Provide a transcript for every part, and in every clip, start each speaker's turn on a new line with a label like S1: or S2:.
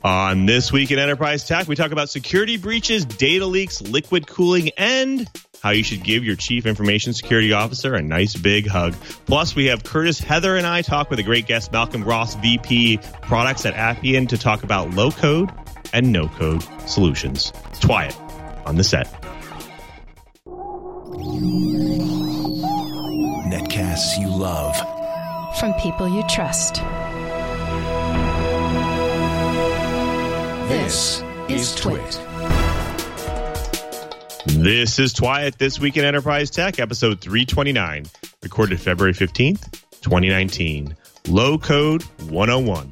S1: On This Week in Enterprise Tech, we talk about security breaches, data leaks, liquid cooling, and how you should give your chief information security officer a nice big hug. Plus, we have Curtis, Heather, and I talk with a great guest, Malcolm Ross, VP Products at Appian, to talk about low-code and no-code solutions. It's Wyatt on the set.
S2: Netcasts you love.
S3: From people you trust.
S2: This is Twit.
S1: This is Twyat, This Week in Enterprise Tech, episode 329, recorded February 15th, 2019. Low Code 101.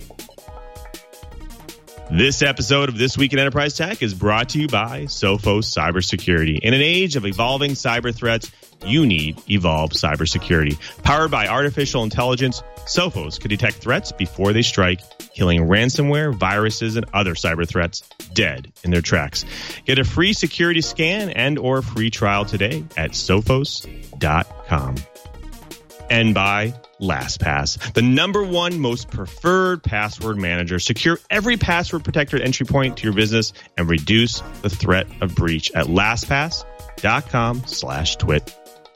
S1: This episode of This Week in Enterprise Tech is brought to you by Sophos Cybersecurity. In an age of evolving cyber threats, you need evolved cybersecurity. Powered by artificial intelligence, Sophos can detect threats before they strike, killing ransomware, viruses, and other cyber threats dead in their tracks. Get a free security scan and or free trial today at sophos.com. And by LastPass, the #1 most preferred password manager. Secure every password protected entry point to your business and reduce the threat of breach at lastpass.com/twit.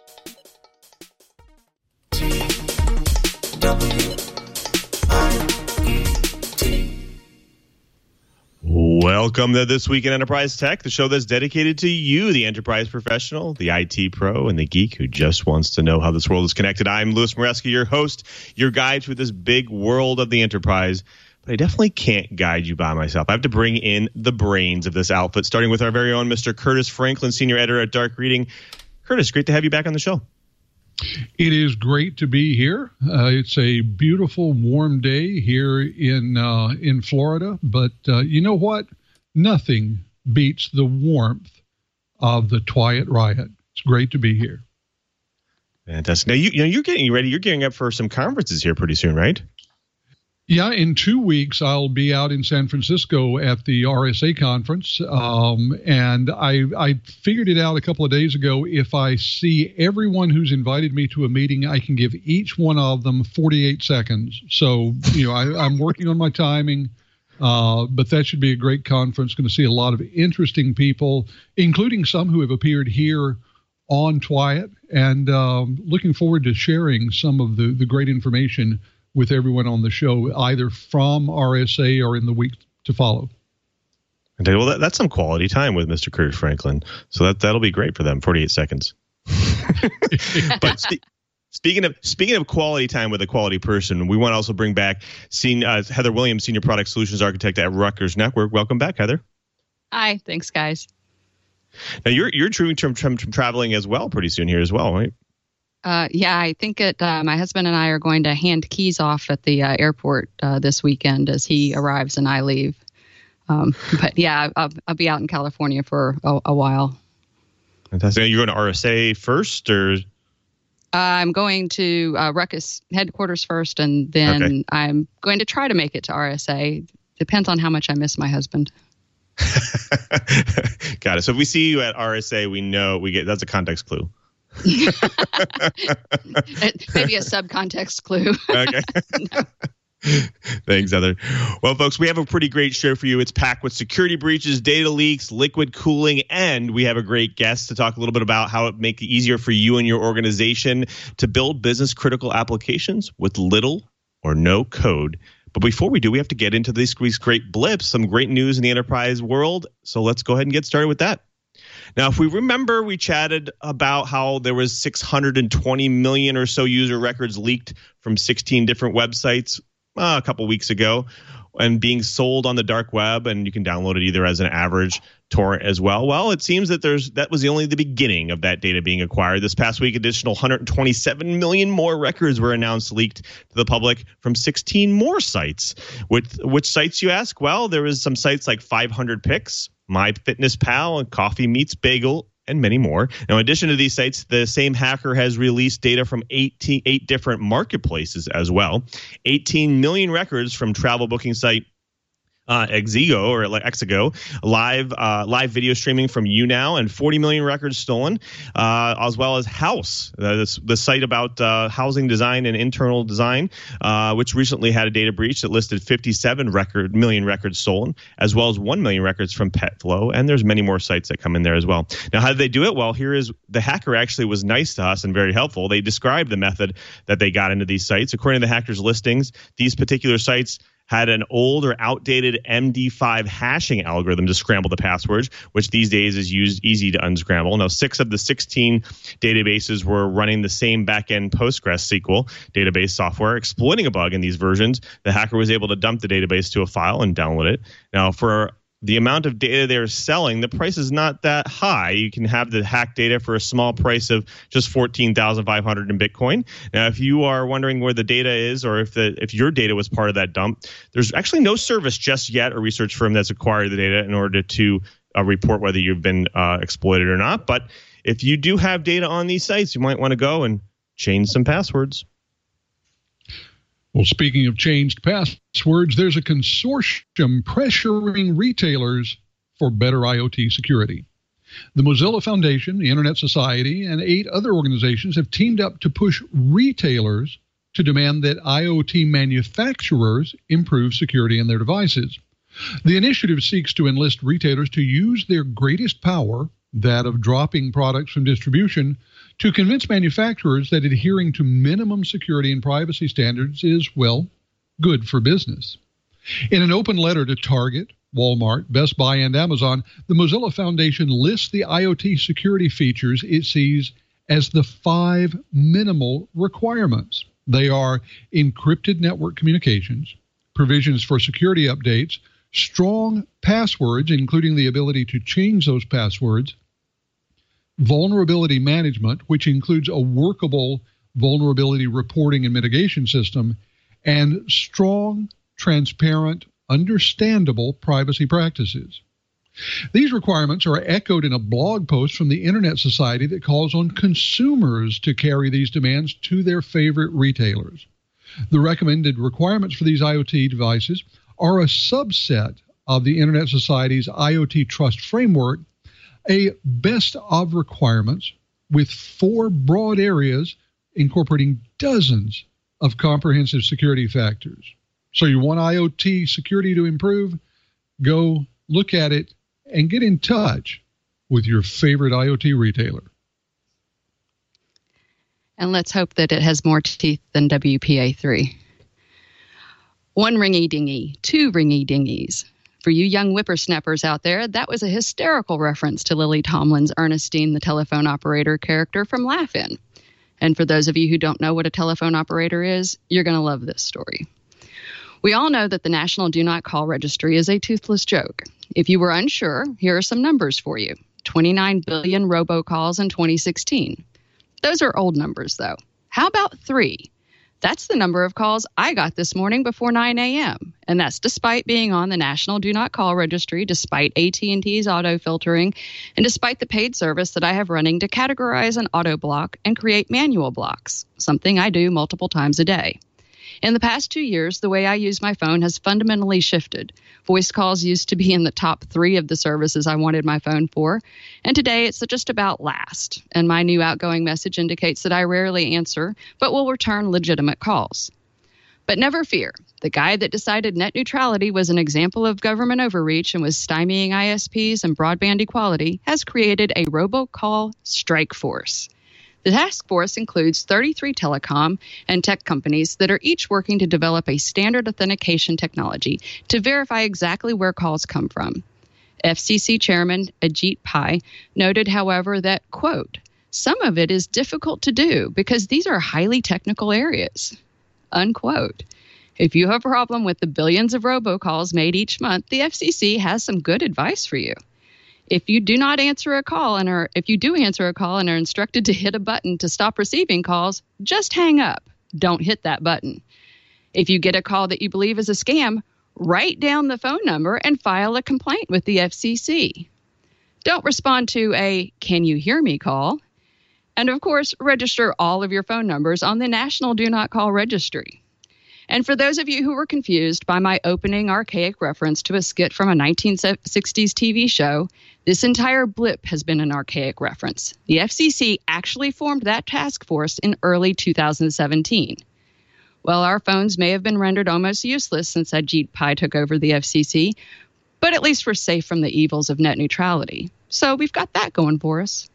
S1: Welcome to This Week in Enterprise Tech, the show that's dedicated to you, the enterprise professional, the IT pro, and the geek who just wants to know how this world is connected. I'm Louis Moreski, your host, your guide through this big world of the enterprise. But I definitely can't guide you by myself. I have to bring in the brains of this outfit, starting with our very own Mr. Curtis Franklin, senior editor at Dark Reading. Curtis, great to have you back on the show.
S4: It is great to be here. It's a beautiful, warm day here in Florida. But you know what? Nothing beats the warmth of the Twyat Riot. It's great to be here.
S1: Fantastic. Now, you're getting ready. You're gearing up for some conferences here pretty soon, right?
S4: Yeah, in 2 weeks, I'll be out in San Francisco at the RSA conference. And I figured it out a couple of days ago. If I see everyone who's invited me to a meeting, I can give each one of them 48 seconds. So, I'm working on my timing. But that should be a great conference. Going to see a lot of interesting people, including some who have appeared here on Twyat. And looking forward to sharing some of the great information with everyone on the show, either from RSA or in the week to follow.
S1: Okay, well, that's some quality time with Mr. Curtis Franklin. So that'll be great for them, 48 seconds. But speaking of quality time with a quality person, we want to also bring back Heather Williams, Senior Product Solutions Architect at Rutgers Network. Welcome back, Heather.
S5: Hi, thanks, guys.
S1: Now, you're traveling as well pretty soon here as well, right?
S5: Yeah, I think my husband and I are going to hand keys off at the airport this weekend as he arrives and I leave. But yeah, I'll be out in California for a while.
S1: Fantastic. You're going to RSA first, or?
S5: I'm going to Ruckus headquarters first, and then I'm going to try to make it to RSA. Depends on how much I miss my husband.
S1: Got it. So if we see you at RSA, we know that's a context clue.
S5: Maybe a subcontext clue.
S1: Okay.
S5: No.
S1: Thanks, Heather. Well, folks, we have a pretty great show for you. It's packed with security breaches, data leaks, liquid cooling, and we have a great guest to talk a little bit about how it make it easier for you and your organization to build business-critical applications with little or no code. But before we do, we have to get into these great blips, some great news in the enterprise world. So let's go ahead and get started with that. Now, if we remember, we chatted about how there was 620 million or so user records leaked from 16 different websites a couple weeks ago and being sold on the dark web, and you can download it either as an average torrent as well. Well, it seems that that was only the beginning of that data being acquired. This past week, additional 127 million more records were announced leaked to the public from 16 more sites. Which sites, you ask? Well, there was some sites like 500px, MyFitnessPal, and Coffee Meets Bagel, and many more. Now, in addition to these sites, the same hacker has released data from 8 different marketplaces as well. 18 million records from travel booking site Exigo or like Exigo, live video streaming from YouNow, and 40 million records stolen, as well as House, the site about housing design and internal design, which recently had a data breach that listed 57 million records stolen, as well as 1 million records from Petflow, and there's many more sites that come in there as well. Now, how did they do it? Well, here is the hacker actually was nice to us and very helpful. They described the method that they got into these sites. According to the hackers' listings, these particular sites had an old or outdated MD5 hashing algorithm to scramble the passwords, which these days is easy to unscramble. Now, 6 of the 16 databases were running the same backend PostgreSQL database software. Exploiting a bug in these versions, the hacker was able to dump the database to a file and download it. Now, for the amount of data they're selling, the price is not that high. You can have the hacked data for a small price of just $14,500 in Bitcoin. Now, if you are wondering where the data is, or if your data was part of that dump, there's actually no service just yet, or research firm that's acquired the data in order to report whether you've been exploited or not. But if you do have data on these sites, you might want to go and change some passwords.
S4: Well, speaking of changed passwords, there's a consortium pressuring retailers for better IoT security. The Mozilla Foundation, the Internet Society, and 8 other organizations have teamed up to push retailers to demand that IoT manufacturers improve security in their devices. The initiative seeks to enlist retailers to use their greatest power, that of dropping products from distribution, to convince manufacturers that adhering to minimum security and privacy standards is, well, good for business. In an open letter to Target, Walmart, Best Buy, and Amazon, the Mozilla Foundation lists the IoT security features it sees as the 5 minimal requirements. They are encrypted network communications, provisions for security updates, strong passwords, including the ability to change those passwords, vulnerability management, which includes a workable vulnerability reporting and mitigation system, and strong, transparent, understandable privacy practices. These requirements are echoed in a blog post from the Internet Society that calls on consumers to carry these demands to their favorite retailers. The recommended requirements for these IoT devices are a subset of the Internet Society's IoT Trust Framework, a best of requirements with 4 broad areas incorporating dozens of comprehensive security factors. So you want IoT security to improve? Go look at it and get in touch with your favorite IoT retailer.
S5: And let's hope that it has more teeth than WPA3. 1 ringy-dingy, 2 ringy-dingies. For you young whippersnappers out there, that was a hysterical reference to Lily Tomlin's Ernestine, the telephone operator character from Laugh-In. And for those of you who don't know what a telephone operator is, you're going to love this story. We all know that the National Do Not Call Registry is a toothless joke. If you were unsure, here are some numbers for you. 29 billion robocalls in 2016. Those are old numbers, though. How about 3? That's the number of calls I got this morning before 9 a.m., and that's despite being on the National Do Not Call Registry, despite AT&T's auto-filtering, and despite the paid service that I have running to categorize an auto block and create manual blocks, something I do multiple times a day. In the past 2 years, the way I use my phone has fundamentally shifted. Voice calls used to be in the top 3 of the services I wanted my phone for, and today it's just about last. And my new outgoing message indicates that I rarely answer, but will return legitimate calls. But never fear. The guy that decided net neutrality was an example of government overreach and was stymieing ISPs and broadband equality has created a robocall strike force. The task force includes 33 telecom and tech companies that are each working to develop a standard authentication technology to verify exactly where calls come from. FCC Chairman Ajit Pai noted, however, that, quote, some of it is difficult to do because these are highly technical areas, unquote. If you have a problem with the billions of robocalls made each month, the FCC has some good advice for you. If you do not answer a call if you do answer a call and are instructed to hit a button to stop receiving calls, just hang up. Don't hit that button. If you get a call that you believe is a scam, write down the phone number and file a complaint with the FCC. Don't respond to a "can you hear me" call. And of course, register all of your phone numbers on the National Do Not Call Registry. And for those of you who were confused by my opening archaic reference to a skit from a 1960s TV show, this entire blip has been an archaic reference. The FCC actually formed that task force in early 2017. Well, our phones may have been rendered almost useless since Ajit Pai took over the FCC, but at least we're safe from the evils of net neutrality. So we've got that going for us.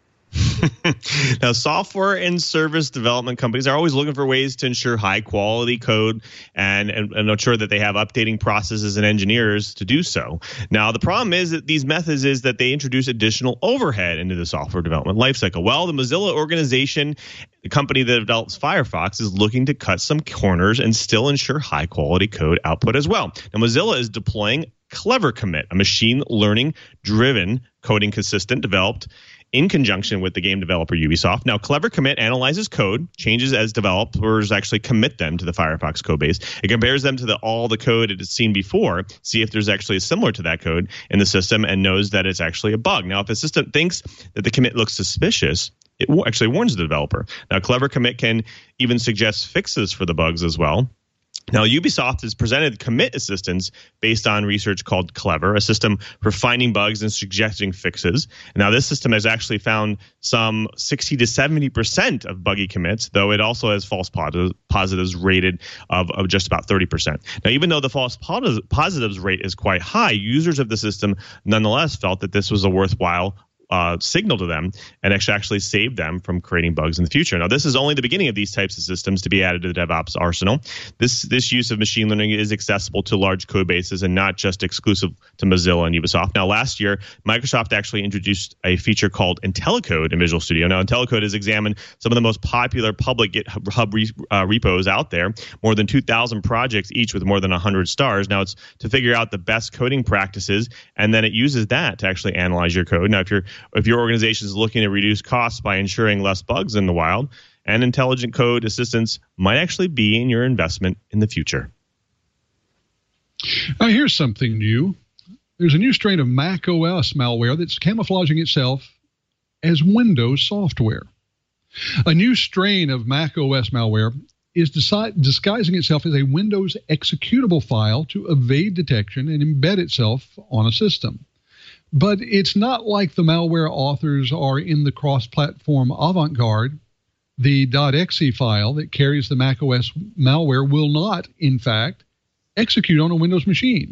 S1: Now, software and service development companies are always looking for ways to ensure high quality code and ensure that they have updating processes and engineers to do so. Now, the problem is that these methods is that they introduce additional overhead into the software development lifecycle. Well, the Mozilla organization, the company that develops Firefox, is looking to cut some corners and still ensure high quality code output as well. Now, Mozilla is deploying Clever Commit, a machine learning driven coding assistant developed in conjunction with the game developer Ubisoft. Now, Clever Commit analyzes code, changes as developers actually commit them to the Firefox code base. It compares them to all the code it has seen before, see if there's actually similar to that code in the system, and knows that it's actually a bug. Now, if a system thinks that the commit looks suspicious, it actually warns the developer. Now, Clever Commit can even suggest fixes for the bugs as well. Now, Ubisoft has presented commit assistance based on research called Clever, a system for finding bugs and suggesting fixes. Now, this system has actually found some 60 to 70% of buggy commits, though it also has false positives rated of just about 30%. Now, even though the false positives rate is quite high, users of the system nonetheless felt that this was a worthwhile signal to them and actually save them from creating bugs in the future. Now, this is only the beginning of these types of systems to be added to the DevOps arsenal. This use of machine learning is accessible to large code bases and not just exclusive to Mozilla and Ubisoft. Now, last year, Microsoft actually introduced a feature called IntelliCode in Visual Studio. Now, IntelliCode has examined some of the most popular public GitHub repos out there, more than 2,000 projects, each with more than 100 stars. Now, it's to figure out the best coding practices, and then it uses that to actually analyze your code. Now, if your organization is looking to reduce costs by ensuring less bugs in the wild, and intelligent code assistance might actually be in your investment in the future.
S4: Now, here's something new. There's a new strain of Mac OS malware that's camouflaging itself as Windows software. A new strain of Mac OS malware is disguising itself as a Windows executable file to evade detection and embed itself on a system. But it's not like the malware authors are in the cross-platform avant-garde. The .exe file that carries the macOS malware will not, in fact, execute on a Windows machine.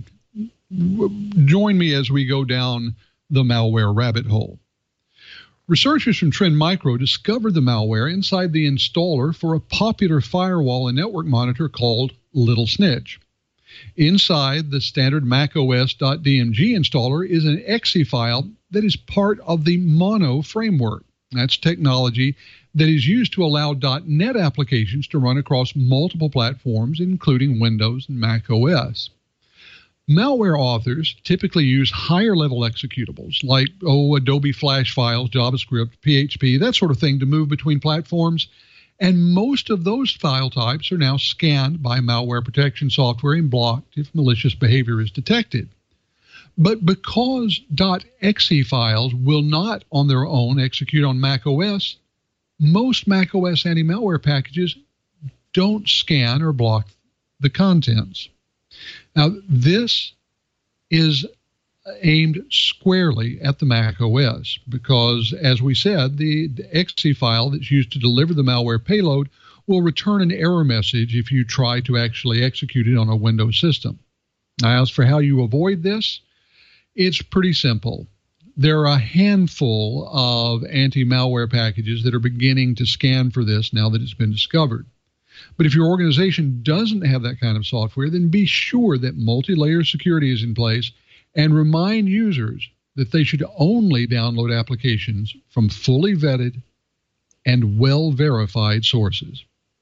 S4: Join me as we go down the malware rabbit hole. Researchers from Trend Micro discovered the malware inside the installer for a popular firewall and network monitor called Little Snitch. Inside the standard macOS.dmg installer is an exe file that is part of the Mono framework. That's technology that is used to allow .NET applications to run across multiple platforms, including Windows and macOS. Malware authors typically use higher-level executables like Adobe Flash files, JavaScript, PHP, that sort of thing to move between platforms. And most of those file types are now scanned by malware protection software and blocked if malicious behavior is detected. But because .exe files will not on their own execute on macOS, most macOS anti-malware packages don't scan or block the contents. Now, this is aimed squarely at the Mac OS because, as we said, the exe file that's used to deliver the malware payload will return an error message if you try to actually execute it on a Windows system. Now, as for how you avoid this, it's pretty simple. There are a handful of anti-malware packages that are beginning to scan for this now that it's been discovered. But if your organization doesn't have that kind of software, then be sure that multi-layer security is in place and remind users that they should only download applications from fully vetted and well-verified sources.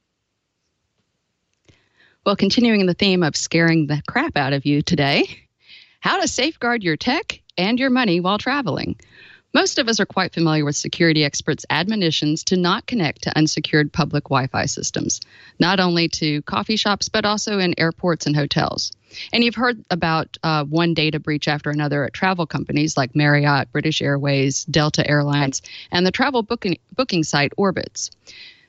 S5: Well, continuing the theme of scaring the crap out of you today, how to safeguard your tech and your money while traveling. Most of us are quite familiar with security experts' admonitions to not connect to unsecured public Wi-Fi systems, not only to coffee shops, but also in airports and hotels. And you've heard about one data breach after another at travel companies like Marriott, British Airways, Delta Airlines, and the travel booking site Orbitz.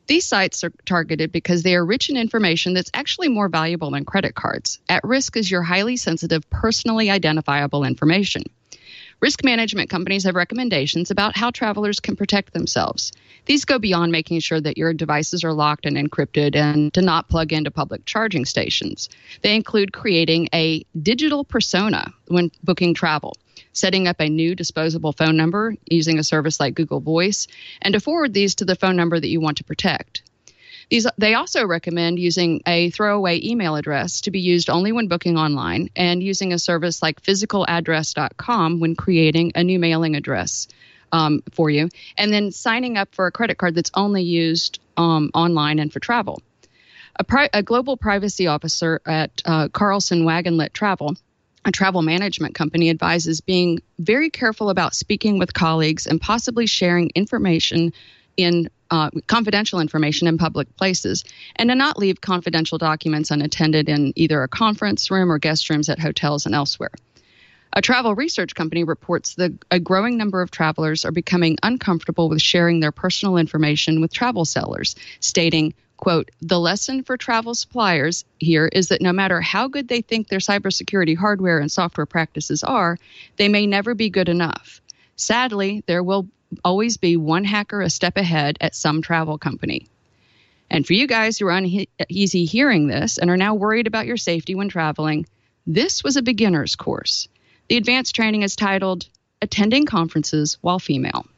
S5: These sites are targeted because they are rich in information that's actually more valuable than credit cards. At risk is your highly sensitive, personally identifiable information. Risk management companies have recommendations about how travelers can protect themselves. These go beyond making sure that your devices are locked and encrypted and to not plug into public charging stations. They include creating a digital persona when booking travel, setting up a new disposable phone number using a service like Google Voice, and to forward these to the phone number that you want to protect. They also recommend using a throwaway email address to be used only when booking online, and using a service like physicaladress.com when creating a new mailing address for you, and then signing up for a credit card that's only used online and for travel. A global privacy officer at Carlson Wagonlit Travel, a travel management company, advises being very careful about speaking with colleagues and possibly sharing information in confidential information in public places, and to not leave confidential documents unattended in either a conference room or guest rooms at hotels and elsewhere. A travel research company reports that a growing number of travelers are becoming uncomfortable with sharing their personal information with travel sellers, stating, quote, "The lesson for travel suppliers here is that no matter how good they think their cybersecurity hardware and software practices are, they may never be good enough. Sadly, there will always be one hacker a step ahead at some travel company." And for you guys who are uneasy hearing this and are now worried about your safety when traveling, this was a beginner's course. The advanced training is titled Attending Conferences While Female.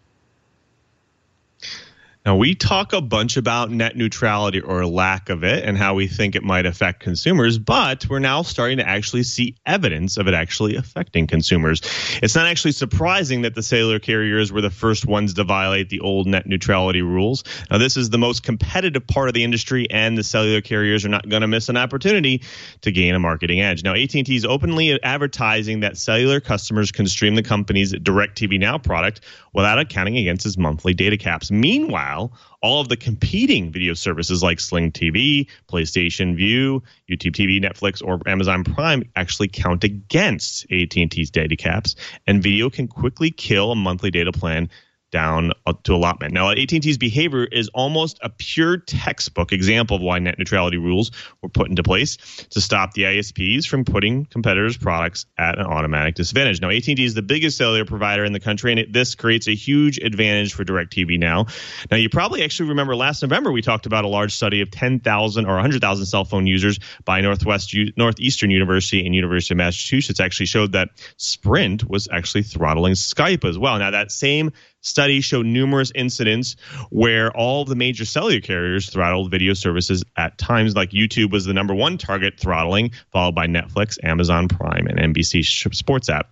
S1: Now, we talk a bunch about net neutrality or lack of it and how we think it might affect consumers, but we're now starting to actually see evidence of it actually affecting consumers. It's not actually surprising that the cellular carriers were the first ones to violate the old net neutrality rules. Now, this is the most competitive part of the industry, and the cellular carriers are not going to miss an opportunity to gain a marketing edge. Now, AT&T is openly advertising that cellular customers can stream the company's DirecTV Now product without accounting against its monthly data caps. Meanwhile, all of the competing video services like Sling TV, PlayStation Vue, YouTube TV, Netflix, or Amazon Prime actually count against AT&T's data caps, and video can quickly kill a monthly data plan down to allotment. Now, AT&T's behavior is almost a pure textbook example of why net neutrality rules were put into place to stop the ISPs from putting competitors' products at an automatic disadvantage. Now, AT&T is the biggest cellular provider in the country, and this creates a huge advantage for DirecTV Now. Now, you probably actually remember last November we talked about a large study of 10,000 or 100,000 cell phone users by Northeastern University and University of Massachusetts actually showed that Sprint was actually throttling Skype as well. Now, that same study showed numerous incidents where all of the major cellular carriers throttled video services at times. Like YouTube was the number one target throttling, followed by Netflix, Amazon Prime, and NBC Sports app.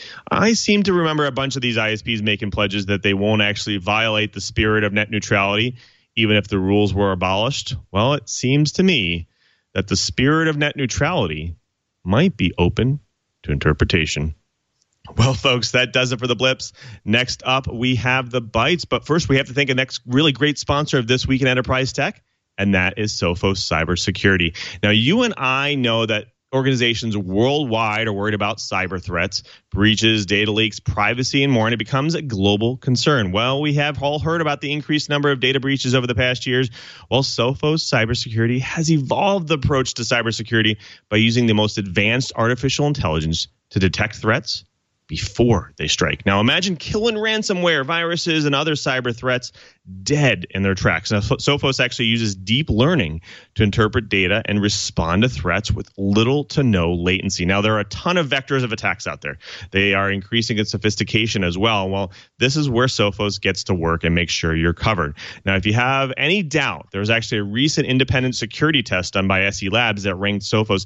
S1: I seem to remember a bunch of these ISPs making pledges that they won't actually violate the spirit of net neutrality, even if the rules were abolished. Well, it seems to me that the spirit of net neutrality might be open to interpretation. Well, folks, that does it for the Blips. Next up, we have the Bites. But first, we have to thank a next really great sponsor of This Week in Enterprise Tech, and that is Sophos Cybersecurity. Now, you and I know that organizations worldwide are worried about cyber threats, breaches, data leaks, privacy, and more, and it becomes a global concern. Well, we have all heard about the increased number of data breaches over the past years. Well, Sophos Cybersecurity has evolved the approach to cybersecurity by using the most advanced artificial intelligence to detect threats before they strike. Now, imagine killing ransomware, viruses, and other cyber threats dead in their tracks. Now, Sophos actually uses deep learning to interpret data and respond to threats with little to no latency. Now, there are a ton of vectors of attacks out there. They are increasing in sophistication as well. Well, this is where Sophos gets to work and makes sure you're covered. Now, if you have any doubt, there was actually a recent independent security test done by SE Labs that ranked Sophos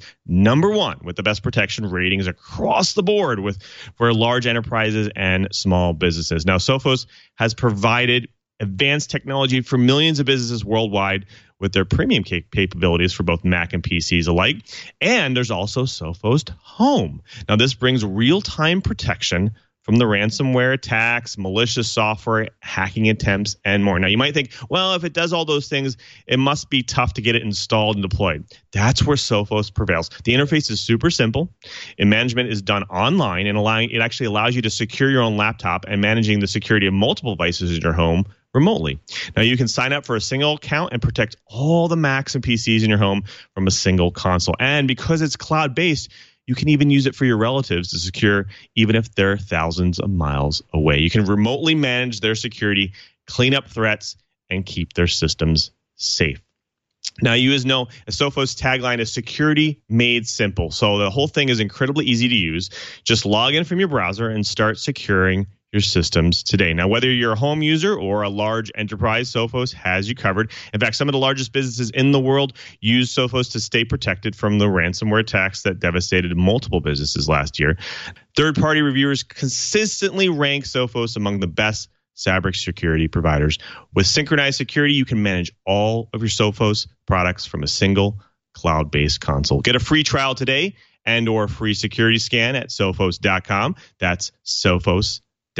S1: #1 with the best protection ratings across the board for large enterprises and small businesses. Now, Sophos has provided advanced technology for millions of businesses worldwide with their premium capabilities for both Mac and PCs alike. And there's also Sophos Home. Now, this brings real-time protection from the ransomware attacks, malicious software, hacking attempts, and more. Now, you might think, well, if it does all those things, it must be tough to get it installed and deployed. That's where Sophos prevails. The interface is super simple, and management is done online, and it actually allows you to secure your own laptop and managing the security of multiple devices in your home remotely. Now, you can sign up for a single account and protect all the Macs and PCs in your home from a single console. And because it's cloud-based, you can even use it for your relatives to secure even if they're thousands of miles away. You can remotely manage their security, clean up threats, and keep their systems safe. Now, you guys know Sophos' tagline is security made simple. So the whole thing is incredibly easy to use. Just log in from your browser and start securing your systems today. Now, whether you're a home user or a large enterprise, Sophos has you covered. In fact, some of the largest businesses in the world use Sophos to stay protected from the ransomware attacks that devastated multiple businesses last year. Third-party reviewers consistently rank Sophos among the best cyber security providers. With synchronized security, you can manage all of your Sophos products from a single cloud-based console. Get a free trial today and or free security scan at sophos.com. That's sophos.com.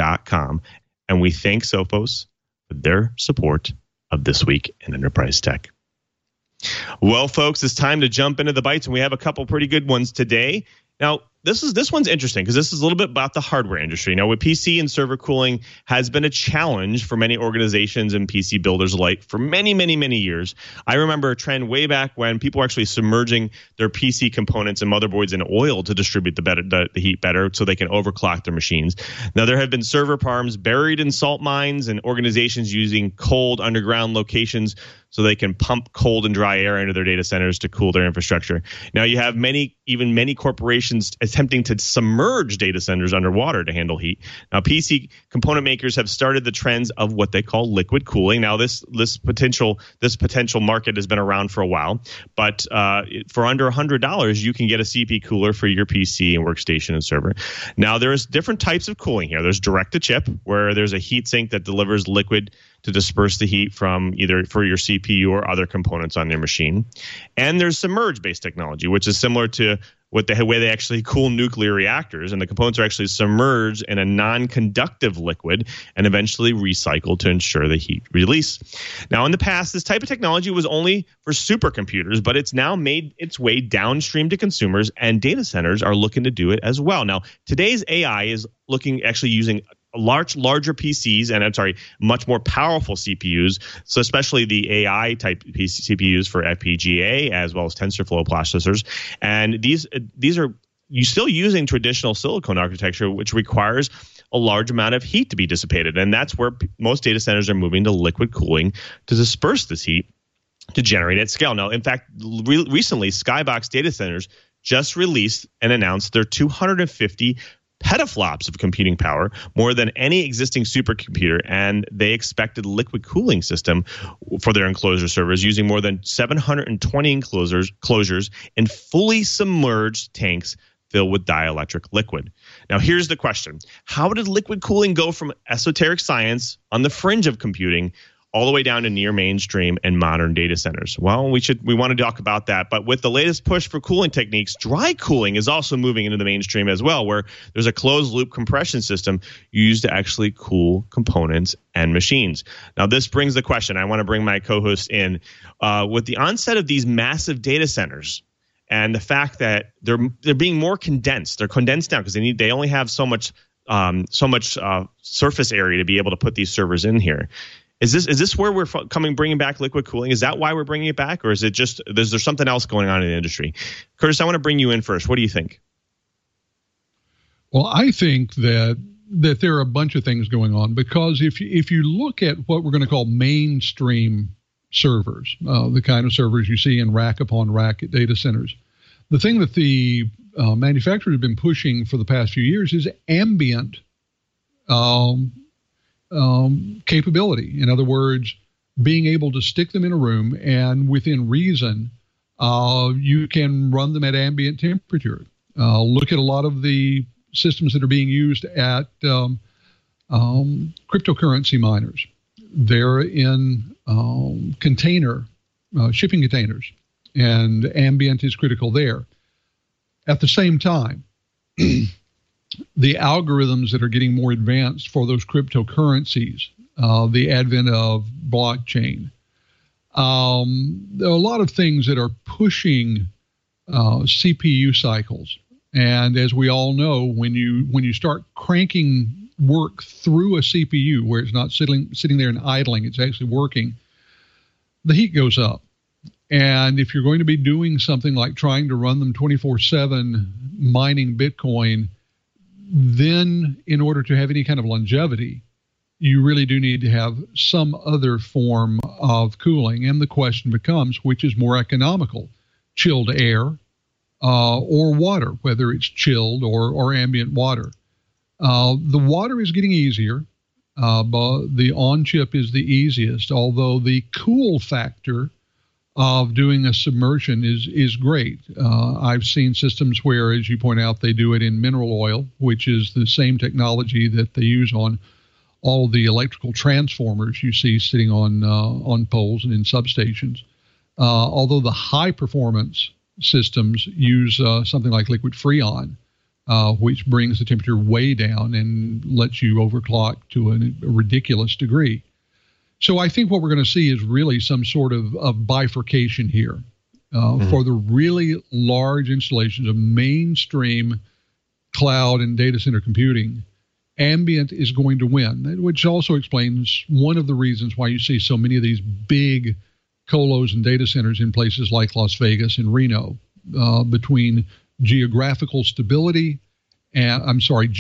S1: And we thank Sophos for their support of This Week in Enterprise Tech. Well, folks, it's time to jump into the bites, and we have a couple pretty good ones today. Now, this one's interesting because this is a little bit about the hardware industry. Now, with PC and server cooling has been a challenge for many organizations and PC builders alike for many, many, many years. I remember a trend way back when people were actually submerging their PC components and motherboards in oil to distribute the heat better so they can overclock their machines. Now, there have been server farms buried in salt mines and organizations using cold underground locations so they can pump cold and dry air into their data centers to cool their infrastructure. Now, you have many corporations attempting to submerge data centers underwater to handle heat. Now, PC component makers have started the trends of what they call liquid cooling. Now, this potential market has been around for a while, but for under $100, you can get a CP cooler for your PC and workstation and server. Now, there's different types of cooling here. There's direct to chip, where there's a heat sink that delivers liquid to disperse the heat from either for your CPU or other components on your machine. And there's submerge-based technology, which is similar to the way they actually cool nuclear reactors, and the components are actually submerged in a non-conductive liquid and eventually recycled to ensure the heat release. Now, in the past, this type of technology was only for supercomputers, but it's now made its way downstream to consumers, and data centers are looking to do it as well. Now, today's AI is actually using larger PCs and much more powerful CPUs. So especially the AI type CPUs for FPGA as well as TensorFlow processors. And these are you still using traditional silicon architecture, which requires a large amount of heat to be dissipated. And that's where most data centers are moving to liquid cooling to disperse this heat to generate at scale. Now, in fact, recently, Skybox Data Centers just released and announced their 250 petaflops of computing power, more than any existing supercomputer, and they expected liquid cooling system for their enclosure servers using more than 720 enclosures in fully submerged tanks filled with dielectric liquid. Now, here's the question. How did liquid cooling go from esoteric science on the fringe of computing all the way down to near mainstream and modern data centers? Well, we want to talk about that. But with the latest push for cooling techniques, dry cooling is also moving into the mainstream as well, where there's a closed loop compression system used to actually cool components and machines. Now, this brings the question. I want to bring my co-host in. With the onset of these massive data centers and the fact that they're being more condensed, they're condensed down because they only have so much surface area to be able to put these servers in here. Is this where we're bringing back liquid cooling? Is that why we're bringing it back, or is there something else going on in the industry? Curtis, I want to bring you in first. What do you think?
S4: Well, I think that there are a bunch of things going on, because if you look at what we're going to call mainstream servers, the kind of servers you see in rack upon rack at data centers, the thing that the manufacturers have been pushing for the past few years is ambient capability. In other words, being able to stick them in a room and within reason, you can run them at ambient temperature. Look at a lot of the systems that are being used at cryptocurrency miners. They're in shipping containers, and ambient is critical there. At the same time, the algorithms that are getting more advanced for those cryptocurrencies, the advent of blockchain, there are a lot of things that are pushing CPU cycles. And as we all know, when you start cranking work through a CPU where it's not sitting there and idling, it's actually working, the heat goes up. And if you're going to be doing something like trying to run them 24/7 mining Bitcoin, then in order to have any kind of longevity, you really do need to have some other form of cooling. And the question becomes, which is more economical, chilled air or water, whether it's chilled or ambient water. The water is getting easier, but the on-chip is the easiest, although the cool factor of doing a submersion is great. I've seen systems where, as you point out, they do it in mineral oil, which is the same technology that they use on all the electrical transformers you see sitting on poles and in substations. Although the high performance systems use something like liquid Freon, which brings the temperature way down and lets you overclock to a ridiculous degree. So I think what we're going to see is really some sort of bifurcation here. For the really large installations of mainstream cloud and data center computing, ambient is going to win, which also explains one of the reasons why you see so many of these big colos and data centers in places like Las Vegas and Reno, between geological stability and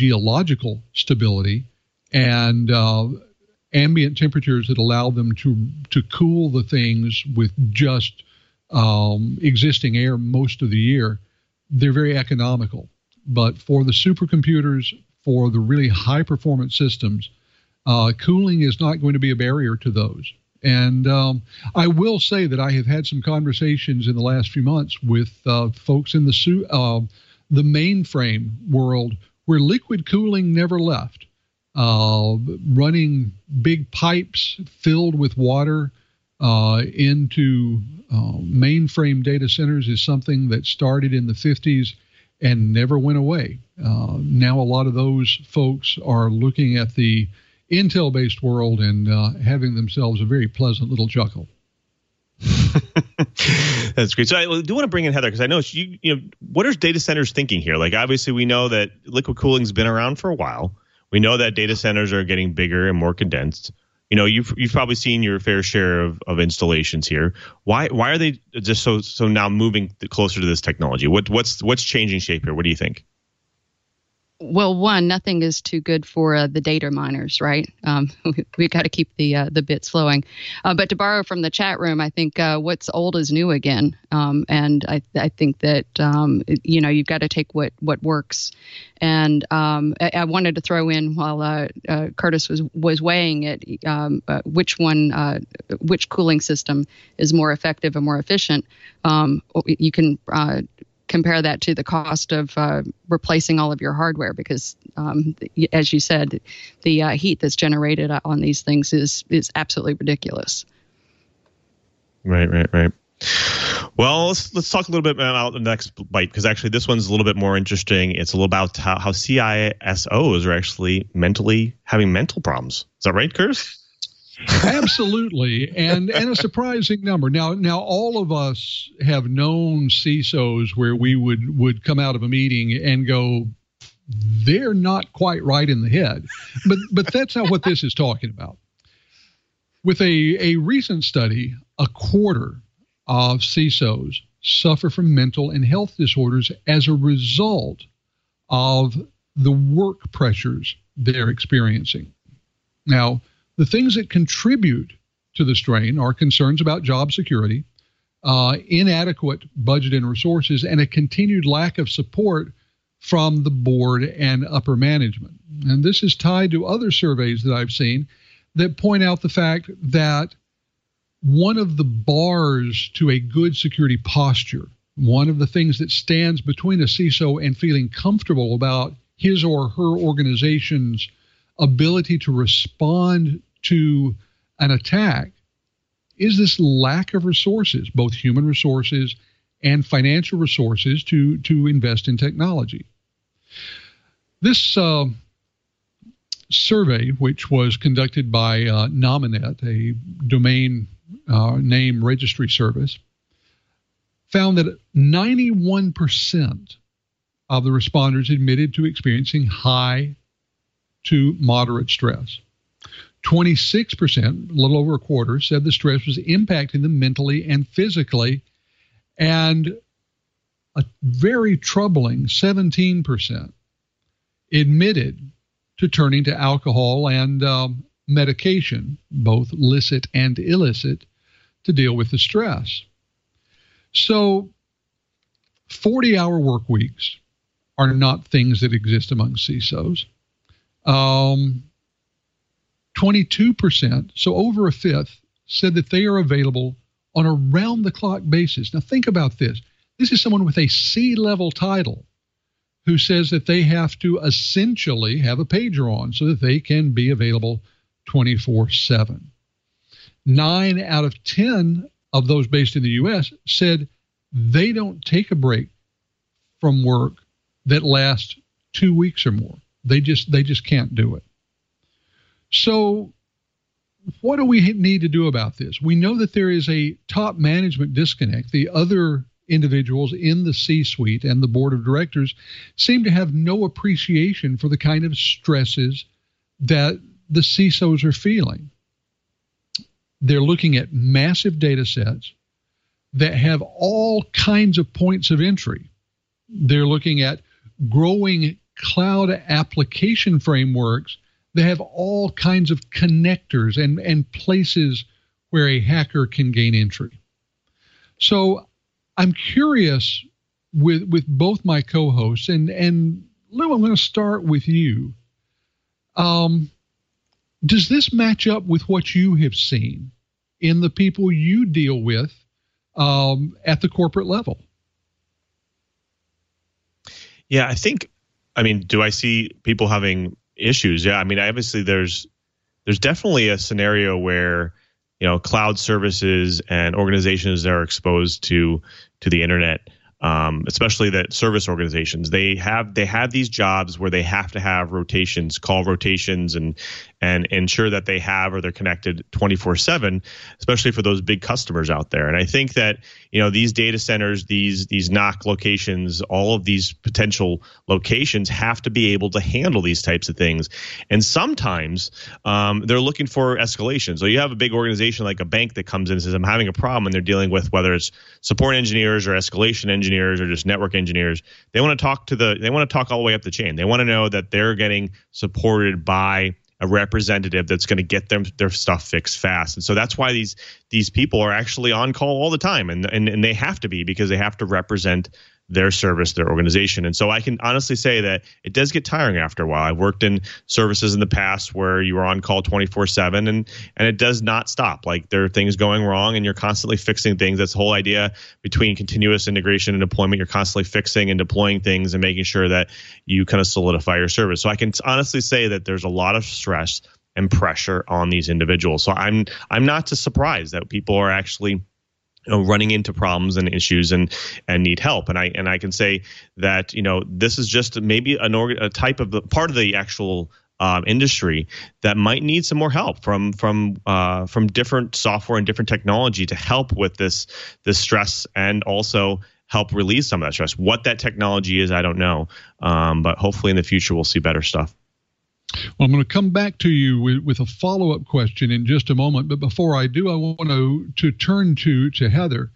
S4: ambient temperatures that allow them to cool the things with just existing air most of the year. They're very economical. But for the supercomputers, for the really high performance systems, cooling is not going to be a barrier to those. And I will say that I have had some conversations in the last few months with folks in the mainframe world where liquid cooling never left. Running big pipes filled with water into mainframe data centers is something that started in the 50s and never went away. Now a lot of those folks are looking at the Intel-based world and having themselves a very pleasant little chuckle.
S1: That's great. So I do want to bring in Heather, because I know what are data centers thinking here? Like, obviously we know that liquid cooling's been around for a while. We know that data centers are getting bigger and more condensed. You've probably seen your fair share of installations here. Why are they just so now moving closer to this technology? What's changing shape here? What do you think?
S5: Well, one, nothing is too good for the data miners, right? We've got to keep the bits flowing. But to borrow from the chat room, I think what's old is new again. And I think that, you've got to take what works. And I wanted to throw in, while Curtis was weighing it, which cooling system is more effective and more efficient. You can compare that to the cost of replacing all of your hardware, because as you said, the heat that's generated on these things is absolutely ridiculous.
S1: Right. Well, let's talk a little bit about the next bite, because actually this one's a little bit more interesting. It's a little about how CISOs are actually having mental problems. Is that right, Curtis?
S4: Absolutely, and a surprising number. Now, all of us have known CISOs where we would come out of a meeting and go, they're not quite right in the head. But that's not what this is talking about. With a recent study, a quarter of CISOs suffer from mental and health disorders as a result of the work pressures they're experiencing. Now, the things that contribute to the strain are concerns about job security, inadequate budget and resources, and a continued lack of support from the board and upper management. And this is tied to other surveys that I've seen that point out the fact that one of the bars to a good security posture, one of the things that stands between a CISO and feeling comfortable about his or her organization's ability to respond to an attack, is this lack of resources, both human resources and financial resources to invest in technology. This survey, which was conducted by Nominet, a domain name registry service, found that 91% of the responders admitted to experiencing high to moderate stress. 26%, a little over a quarter, said the stress was impacting them mentally and physically. And a very troubling 17% admitted to turning to alcohol and medication, both licit and illicit, to deal with the stress. So 40-hour work weeks are not things that exist among CISOs. 22%, so over a fifth, said that they are available on a round-the-clock basis. Now think about this. This is someone with a C-level title who says that they have to essentially have a pager on so that they can be available 24/7. 9 out of 10 of those based in the U.S. said they don't take a break from work that lasts 2 weeks or more. They just can't do it. So what do we need to do about this? We know that there is a top management disconnect. The other individuals in the C-suite and the board of directors seem to have no appreciation for the kind of stresses that the CISOs are feeling. They're looking at massive data sets that have all kinds of points of entry. They're looking at growing cloud application frameworks that have all kinds of connectors and places where a hacker can gain entry. So I'm curious with both my co-hosts, and Lou, I'm going to start with you. Does this match up with what you have seen in the people you deal with at the corporate level?
S1: Yeah, do I see people having issues? Yeah, obviously there's definitely a scenario where, cloud services and organizations that are exposed to the internet, especially that service organizations, they have these jobs where they have to have rotations, call rotations, and ensure that they have or they're connected 24/7, especially for those big customers out there. And I think that these data centers, these NOC locations, all of these potential locations have to be able to handle these types of things. And sometimes they're looking for escalation. So you have a big organization like a bank that comes in and says, I'm having a problem, and they're dealing with whether it's support engineers or escalation engineers or just network engineers. They want to talk all the way up the chain. They want to know that they're getting supported by a representative that's going to get their stuff fixed fast. And so that's why these people are actually on call all the time, and they have to be, because they have to represent their service, their organization. And so I can honestly say that it does get tiring after a while. I've worked in services in the past where you were on call 24/7, and it does not stop. Like, there are things going wrong and you're constantly fixing things. That's the whole idea between continuous integration and deployment. You're constantly fixing and deploying things and making sure that you kind of solidify your service. So I can honestly say that there's a lot of stress and pressure on these individuals. So I'm not too surprised that people are actually running into problems and issues and need help. And I can say that, this is just maybe a type of part of the actual industry that might need some more help from different software and different technology to help with this stress, and also help release some of that stress. What that technology is, I don't know. But hopefully in the future, we'll see better stuff.
S4: Well, I'm going to come back to you with a follow-up question in just a moment. But before I do, I want to turn to Heather.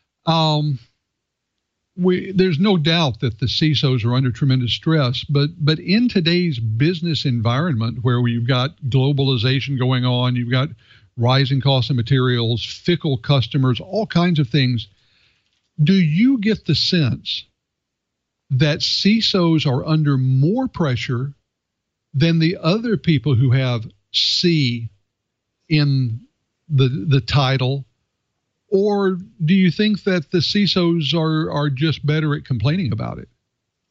S4: There's no doubt that the CISOs are under tremendous stress. But in today's business environment, where you've got globalization going on, you've got rising costs of materials, fickle customers, all kinds of things, do you get the sense that CISOs are under more pressure than the other people who have C in the title? Or do you think that the CISOs are just better at complaining about it?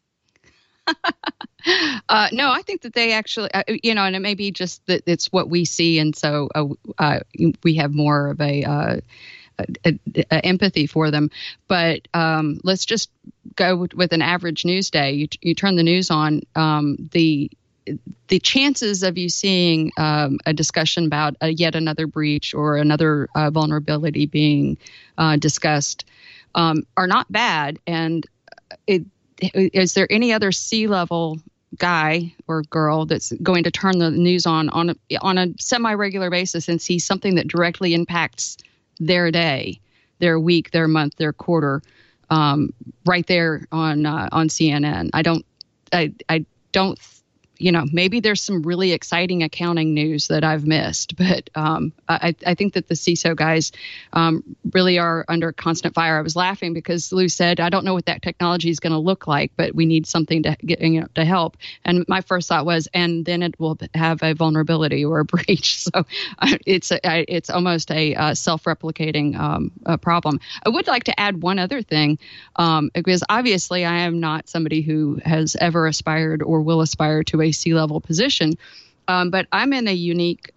S5: No, I think that they actually, and it may be just that it's what we see, and so we have more of a empathy for them. But let's just go with an average news day. You turn the news on, the chances of you seeing a discussion about yet another breach or another vulnerability being discussed are not bad. And is there any other C-level guy or girl that's going to turn the news on a semi-regular basis and see something that directly impacts their day, their week, their month, their quarter, right there on CNN. I don't. Maybe there's some really exciting accounting news that I've missed, but I think that the CISO guys really are under constant fire. I was laughing because Lou said, I don't know what that technology is going to look like, but we need something to get to help. And my first thought was, and then it will have a vulnerability or a breach. So it's almost a self-replicating problem. I would like to add one other thing, because obviously I am not somebody who has ever aspired or will aspire to a C-level position, but I'm in a unique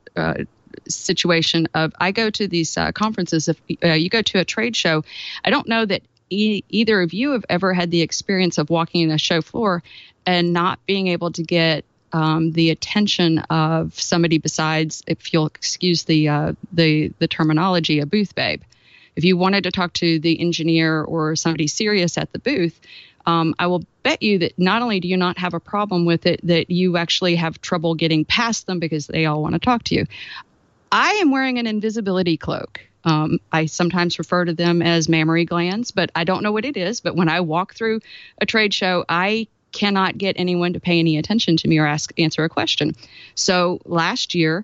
S5: situation of I go to these conferences. If you go to a trade show, I don't know that either of you have ever had the experience of walking in a show floor and not being able to get the attention of somebody besides, if you'll excuse the terminology, a booth babe. If you wanted to talk to the engineer or somebody serious at the booth, I will bet you that not only do you not have a problem with it, that you actually have trouble getting past them because they all want to talk to you. I am wearing an invisibility cloak. I sometimes refer to them as mammary glands, but I don't know what it is. But when I walk through a trade show, I cannot get anyone to pay any attention to me or answer a question. So last year,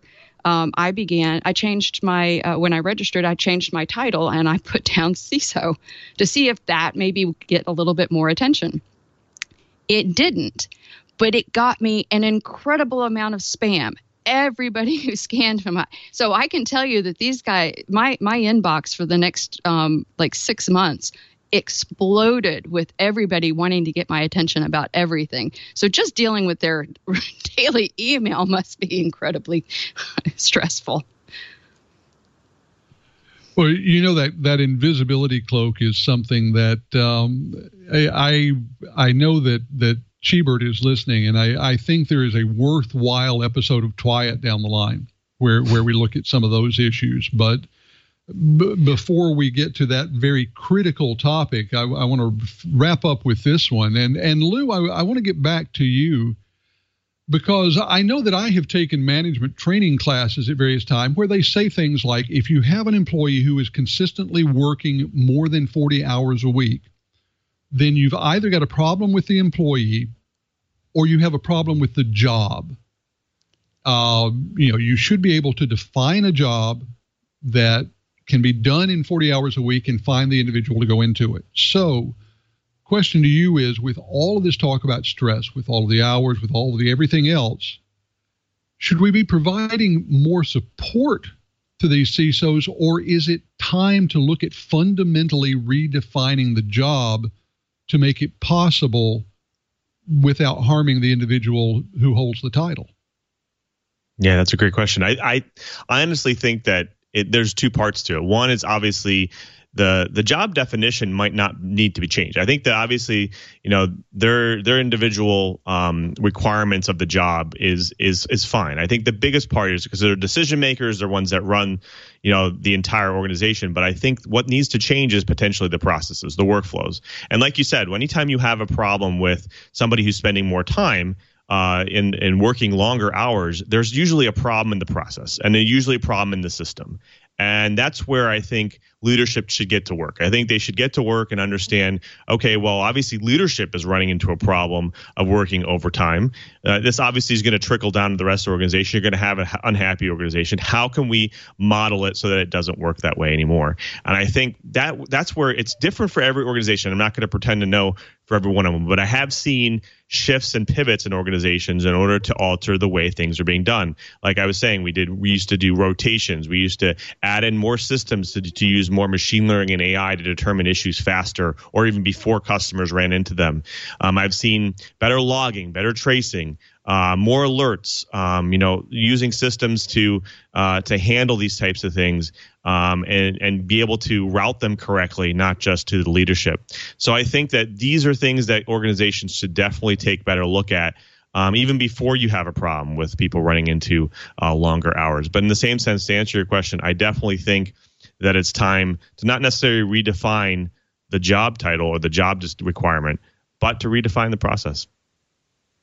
S5: I changed when I registered, I changed my title and I put down CISO to see if that maybe would get a little bit more attention. It didn't, but it got me an incredible amount of spam. Everybody who scanned so I can tell you that these guys, my inbox for the next 6 months exploded with everybody wanting to get my attention about everything. So just dealing with their daily email must be incredibly stressful.
S4: Well, that invisibility cloak is something that I know that Chibert is listening, and I think there is a worthwhile episode of Twiat down the line where we look at some of those issues. But before we get to that very critical topic, I want to wrap up with this one. And Lou, I want to get back to you, because I know that I have taken management training classes at various times where they say things like, if you have an employee who is consistently working more than 40 hours a week, then you've either got a problem with the employee or you have a problem with the job. You should be able to define a job that can be done in 40 hours a week and find the individual to go into it. So, question to you is, with all of this talk about stress, with all of the hours, with all of the everything else, should we be providing more support to these CISOs, or is it time to look at fundamentally redefining the job to make it possible without harming the individual who holds the title?
S1: Yeah, that's a great question. I honestly think that there's two parts to it. One is obviously the job definition might not need to be changed. I think that obviously, their individual requirements of the job is fine. I think the biggest part is because they're decision makers, they're ones that run, the entire organization. But I think what needs to change is potentially the processes, the workflows. And like you said, anytime you have a problem with somebody who's spending more time in working longer hours, there's usually a problem in the process, and there's usually a problem in the system. And that's where I think leadership should get to work. I think they should get to work and understand, okay, well, obviously leadership is running into a problem of working overtime. This obviously is going to trickle down to the rest of the organization. You're going to have an unhappy organization. How can we model it so that it doesn't work that way anymore? And I think that's where it's different for every organization. I'm not going to pretend to know for every one of them, but I have seen shifts and pivots in organizations in order to alter the way things are being done. Like I was saying, we used to do rotations. We used to add in more systems to use more machine learning and AI to determine issues faster, or even before customers ran into them. I've seen better logging, better tracing, more alerts, using systems to handle these types of things, and be able to route them correctly, not just to the leadership. So I think that these are things that organizations should definitely take better look at, even before you have a problem with people running into longer hours. But in the same sense, to answer your question, I definitely think that it's time to not necessarily redefine the job title or the job requirement, but to redefine the process.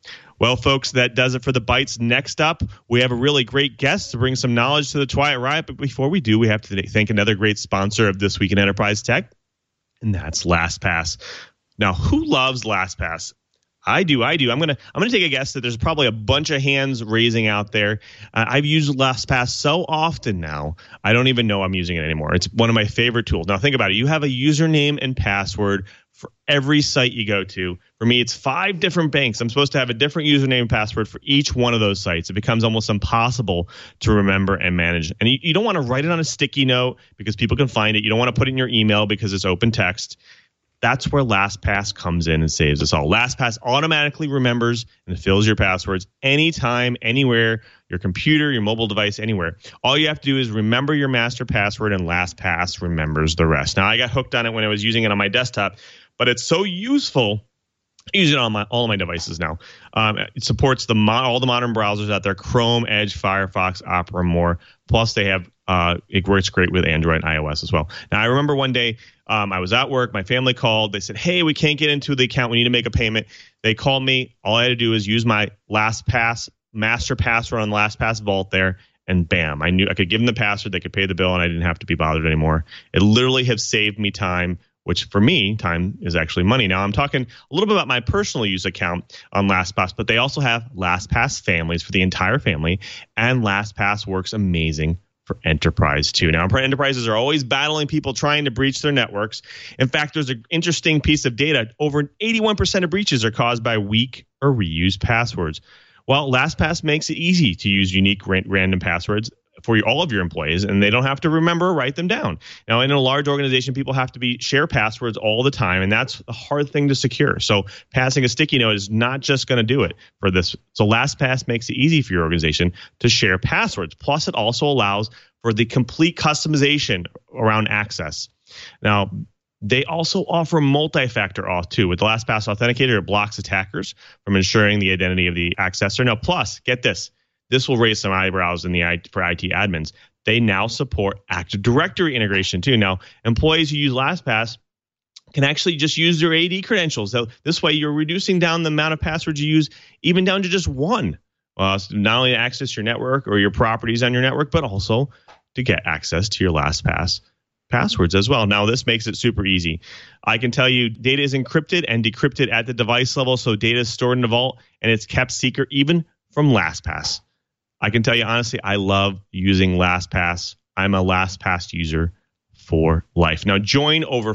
S1: Well, folks, that does it for the Bites. Next up, we have a really great guest to bring some knowledge to the Twilight Riot. But before we do, we have to thank another great sponsor of This Week in Enterprise Tech, and that's LastPass. Now, who loves LastPass? I do. I'm gonna take a guess that there's probably a bunch of hands raising out there. I've used LastPass so often now, I don't even know I'm using it anymore. It's one of my favorite tools. Now, think about it. You have a username and password for every site you go to. For me, it's 5 different banks. I'm supposed to have a different username and password for each one of those sites. It becomes almost impossible to remember and manage. And you don't want to write it on a sticky note because people can find it. You don't want to put it in your email because it's open text. That's where LastPass comes in and saves us all. LastPass automatically remembers and fills your passwords anytime, anywhere, your computer, your mobile device, anywhere. All you have to do is remember your master password, and LastPass remembers the rest. Now, I got hooked on it when I was using it on my desktop, but it's so useful. I use it on all of my devices now. It supports all the modern browsers out there: Chrome, Edge, Firefox, Opera, and more. Plus, they have it works great with Android and iOS as well. Now, I remember one day I was at work. My family called. They said, "Hey, we can't get into the account. We need to make a payment." They called me. All I had to do was use my LastPass master password on LastPass Vault there, and bam, I knew I could give them the password. They could pay the bill, and I didn't have to be bothered anymore. It literally has saved me time, which for me, time is actually money. Now, I'm talking a little bit about my personal use account on LastPass, but they also have LastPass families for the entire family, and LastPass works amazing for enterprise too. Now, enterprises are always battling people trying to breach their networks. In fact, there's an interesting piece of data. Over 81% of breaches are caused by weak or reused passwords. Well, LastPass makes it easy to use unique random passwords for all of your employees, and they don't have to remember or write them down. Now, in a large organization, people have to share passwords all the time, and that's a hard thing to secure. So passing a sticky note is not just going to do it for this. So LastPass makes it easy for your organization to share passwords. Plus, it also allows for the complete customization around access. Now, they also offer multi-factor auth too. With the LastPass Authenticator, it blocks attackers from ensuring the identity of the accessor. Now, plus, get this. This will raise some eyebrows for IT admins. They now support Active Directory integration too. Now, employees who use LastPass can actually just use their AD credentials. So this way, you're reducing down the amount of passwords you use, even down to just one. So not only to access your network or your properties on your network, but also to get access to your LastPass passwords as well. Now, this makes it super easy. I can tell you data is encrypted and decrypted at the device level, so data is stored in the vault, and it's kept secret even from LastPass. I can tell you honestly, I love using LastPass. I'm a LastPass user for life. Now, join over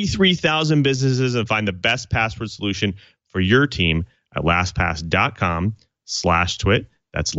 S1: 43,000 businesses and find the best password solution for your team at LastPass.com/twit. That's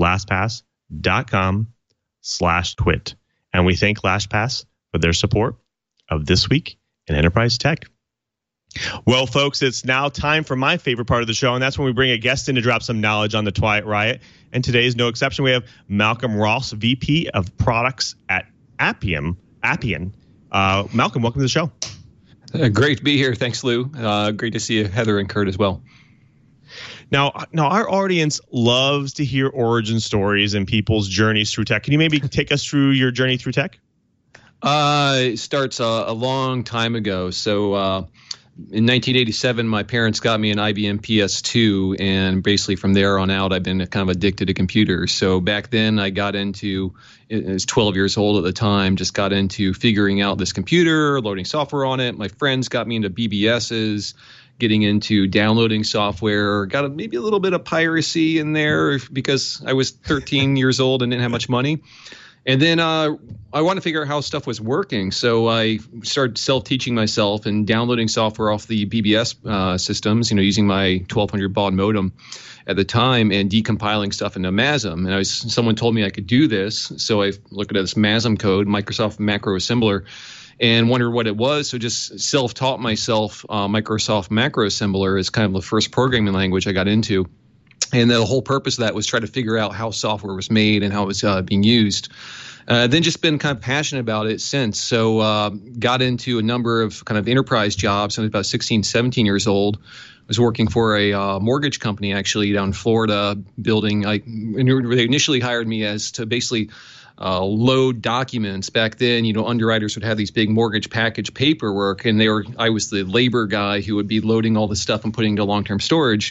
S1: LastPass.com/twit. And we thank LastPass for their support of This Week in Enterprise Tech. Well, folks, it's now time for my favorite part of the show, and that's when we bring a guest in to drop some knowledge on the Twilight Riot. And today is no exception. We have Malcolm Ross, VP of Products at Appian. Malcolm, welcome to the show.
S6: Great to be here. Thanks, Lou. Great to see you, Heather and Kurt as well.
S1: Now, our audience loves to hear origin stories and people's journeys through tech. Can you maybe take us through your journey through tech?
S6: It starts a long time ago. So in 1987, my parents got me an IBM PS2, and basically from there on out, I've been kind of addicted to computers. So back then, I got into, I was 12 years old at the time, just got into figuring out this computer, loading software on it. My friends got me into BBSs, getting into downloading software, got maybe a little bit of piracy in there because I was 13 years old and didn't have much money. And then I wanted to figure out how stuff was working. So I started self-teaching myself and downloading software off the BBS systems, using my 1200 baud modem at the time and decompiling stuff into MASM. And someone told me I could do this. So I looked at this MASM code, Microsoft Macro Assembler, and wondered what it was. So just self-taught myself Microsoft Macro Assembler is kind of the first programming language I got into. And the whole purpose of that was try to figure out how software was made and how it was being used. Then just been kind of passionate about it since. So got into a number of kind of enterprise jobs. I was about 16, 17 years old. I was working for a mortgage company actually down in Florida, building. They initially hired me as to basically load documents. Back then, underwriters would have these big mortgage package paperwork, and I was the labor guy who would be loading all this stuff and putting it into long-term storage.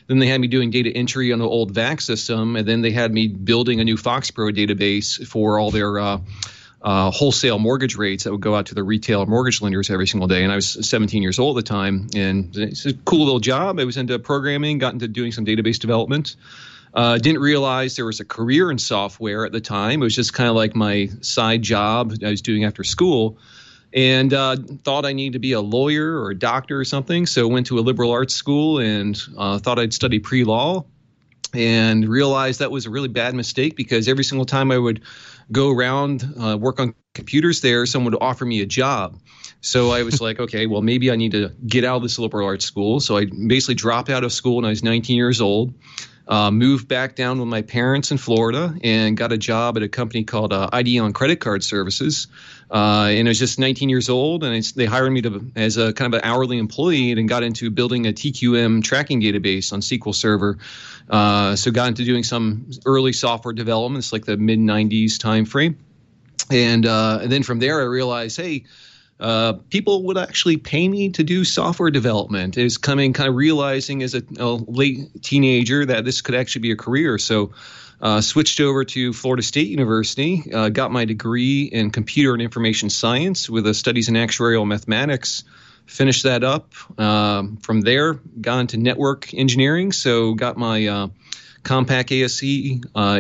S6: Then they had me doing data entry on the old VAX system, and then they had me building a new FoxPro database for all their wholesale mortgage rates that would go out to the retail mortgage lenders every single day. And I was 17 years old at the time, and it's a cool little job. I was into programming, got into doing some database development. Didn't realize there was a career in software at the time. It was just kind of like my side job I was doing after school, and thought I needed to be a lawyer or a doctor or something. So went to a liberal arts school and thought I'd study pre-law, and realized that was a really bad mistake, because every single time I would go around, work on computers there, someone would offer me a job. So I was like, okay, well, maybe I need to get out of this liberal arts school. So I basically dropped out of school when I was 19 years old, moved back down with my parents in Florida, and got a job at a company called Ideon Credit Card Services. And I was just 19 years old, and they hired me as a kind of an hourly employee, and got into building a TQM tracking database on SQL Server. So got into doing some early software developments, like the mid-90s timeframe. And then from there, I realized, hey, people would actually pay me to do software development. Is kind of realizing as a late teenager that this could actually be a career. So switched over to Florida State University, got my degree in computer and information science with a studies in actuarial mathematics. Finished that up. From there, got into network engineering. So got my Compaq ASE,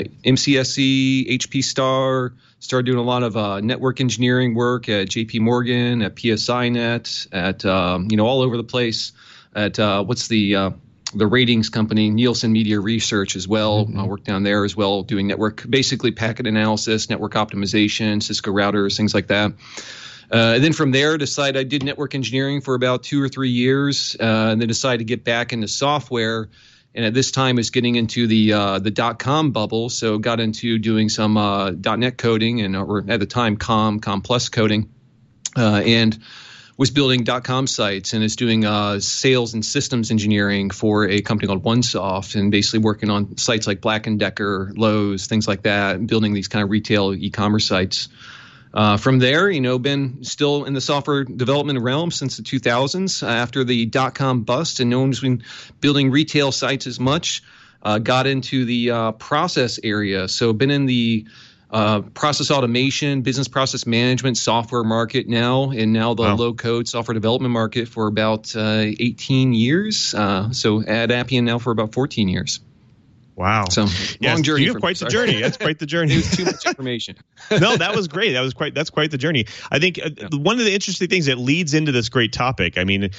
S6: MCSE, HP Star. Started doing a lot of network engineering work at JP Morgan, at PSINet, at all over the place. At what's the ratings company, Nielsen Media Research as well. I worked down there as well, doing network, basically packet analysis, network optimization, Cisco routers, things like that. And then from there, decided I did network engineering for about 2 or 3 years, and then decided to get back into software. And at this time, is getting into the .com bubble, so got into doing some .NET coding, or at the time Com Plus coding, and was building .com sites, and is doing sales and systems engineering for a company called OneSoft, and basically working on sites like Black & Decker, Lowe's, things like that, and building these kind of retail e-commerce sites. From there, been still in the software development realm since the 2000s. After the .com bust, and no one's been building retail sites as much, got into the process area. So been in the process automation, business process management software market now, and now the low-code software development market for about 18 years. So at Appian now for about 14 years.
S1: Wow.
S6: So long journey.
S1: You have quite the journey. That's quite the journey.
S6: It was too much information.
S1: No, that was great. That's quite the journey. I think one of the interesting things that leads into this great topic. I mean,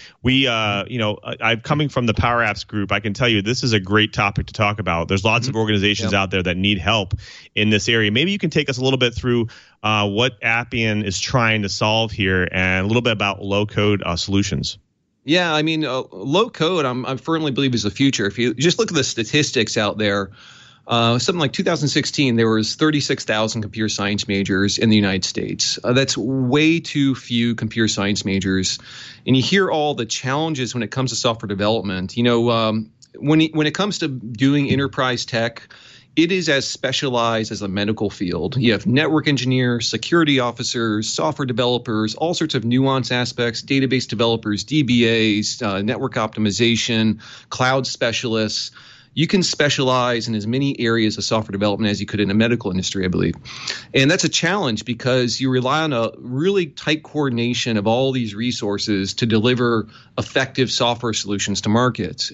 S1: I'm coming from the Power Apps group. I can tell you this is a great topic to talk about. There's lots of organizations out there that need help in this area. Maybe you can take us a little bit through what Appian is trying to solve here, and a little bit about low-code solutions.
S6: Yeah, I mean, low code, I firmly believe is the future. If you just look at the statistics out there, something like 2016, there was 36,000 computer science majors in the United States. That's way too few computer science majors. And you hear all the challenges when it comes to software development. When it comes to doing enterprise tech, it is as specialized as a medical field. You have network engineers, security officers, software developers, all sorts of nuanced aspects, database developers, DBAs, network optimization, cloud specialists. You can specialize in as many areas of software development as you could in the medical industry, I believe. And that's a challenge because you rely on a really tight coordination of all these resources to deliver effective software solutions to market.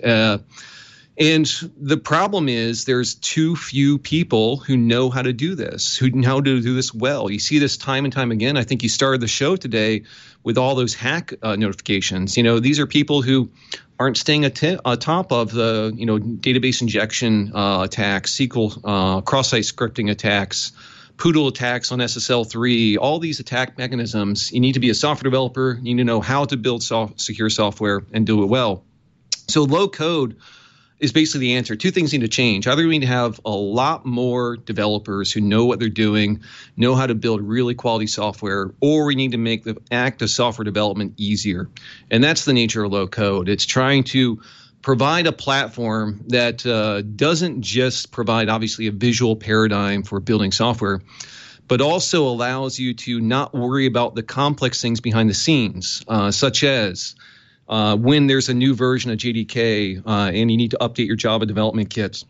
S6: And the problem is there's too few people who know how to do this, who know how to do this well. You see this time and time again. I think you started the show today with all those hack notifications. These are people who aren't staying atop of the, database injection attacks, SQL cross-site scripting attacks, Poodle attacks on SSL3, all these attack mechanisms. You need to be a software developer. You need to know how to build secure software and do it well. So low code is basically the answer. Two things need to change. Either we need to have a lot more developers who know what they're doing, know how to build really quality software, or we need to make the act of software development easier. And that's the nature of low code. It's trying to provide a platform that doesn't just provide, obviously, a visual paradigm for building software, but also allows you to not worry about the complex things behind the scenes, such as when there's a new version of JDK and you need to update your Java development kits.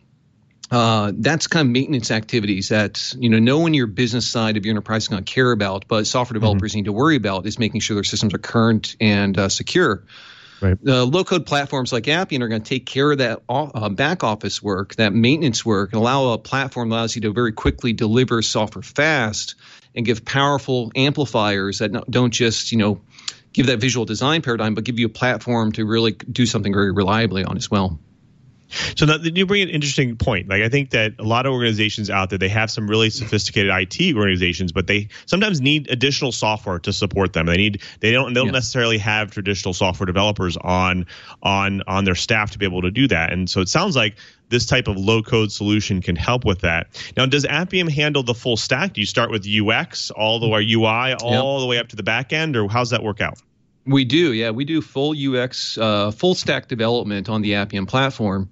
S6: That's kind of maintenance activities that, no one in your business side of your enterprise is going to care about, but software developers need to worry about is making sure their systems are current and secure.
S1: Right.
S6: The low-code platforms like Appian are going to take care of that back office work, that maintenance work, and allow a platform that allows you to very quickly deliver software fast and give powerful amplifiers that don't just, give that visual design paradigm, but give you a platform to really do something very reliably on as well.
S1: So now you bring an interesting point. Like I think that a lot of organizations out there, they have some really sophisticated IT organizations, but they sometimes need additional software to support them. They don't necessarily have traditional software developers on their staff to be able to do that. And so it sounds like this type of low-code solution can help with that. Now, does Appian handle the full stack? Do you start with UX all the way UI all the way up to the back end, or how's that work out?
S6: We do, yeah. We do full UX, full stack development on the Appian platform.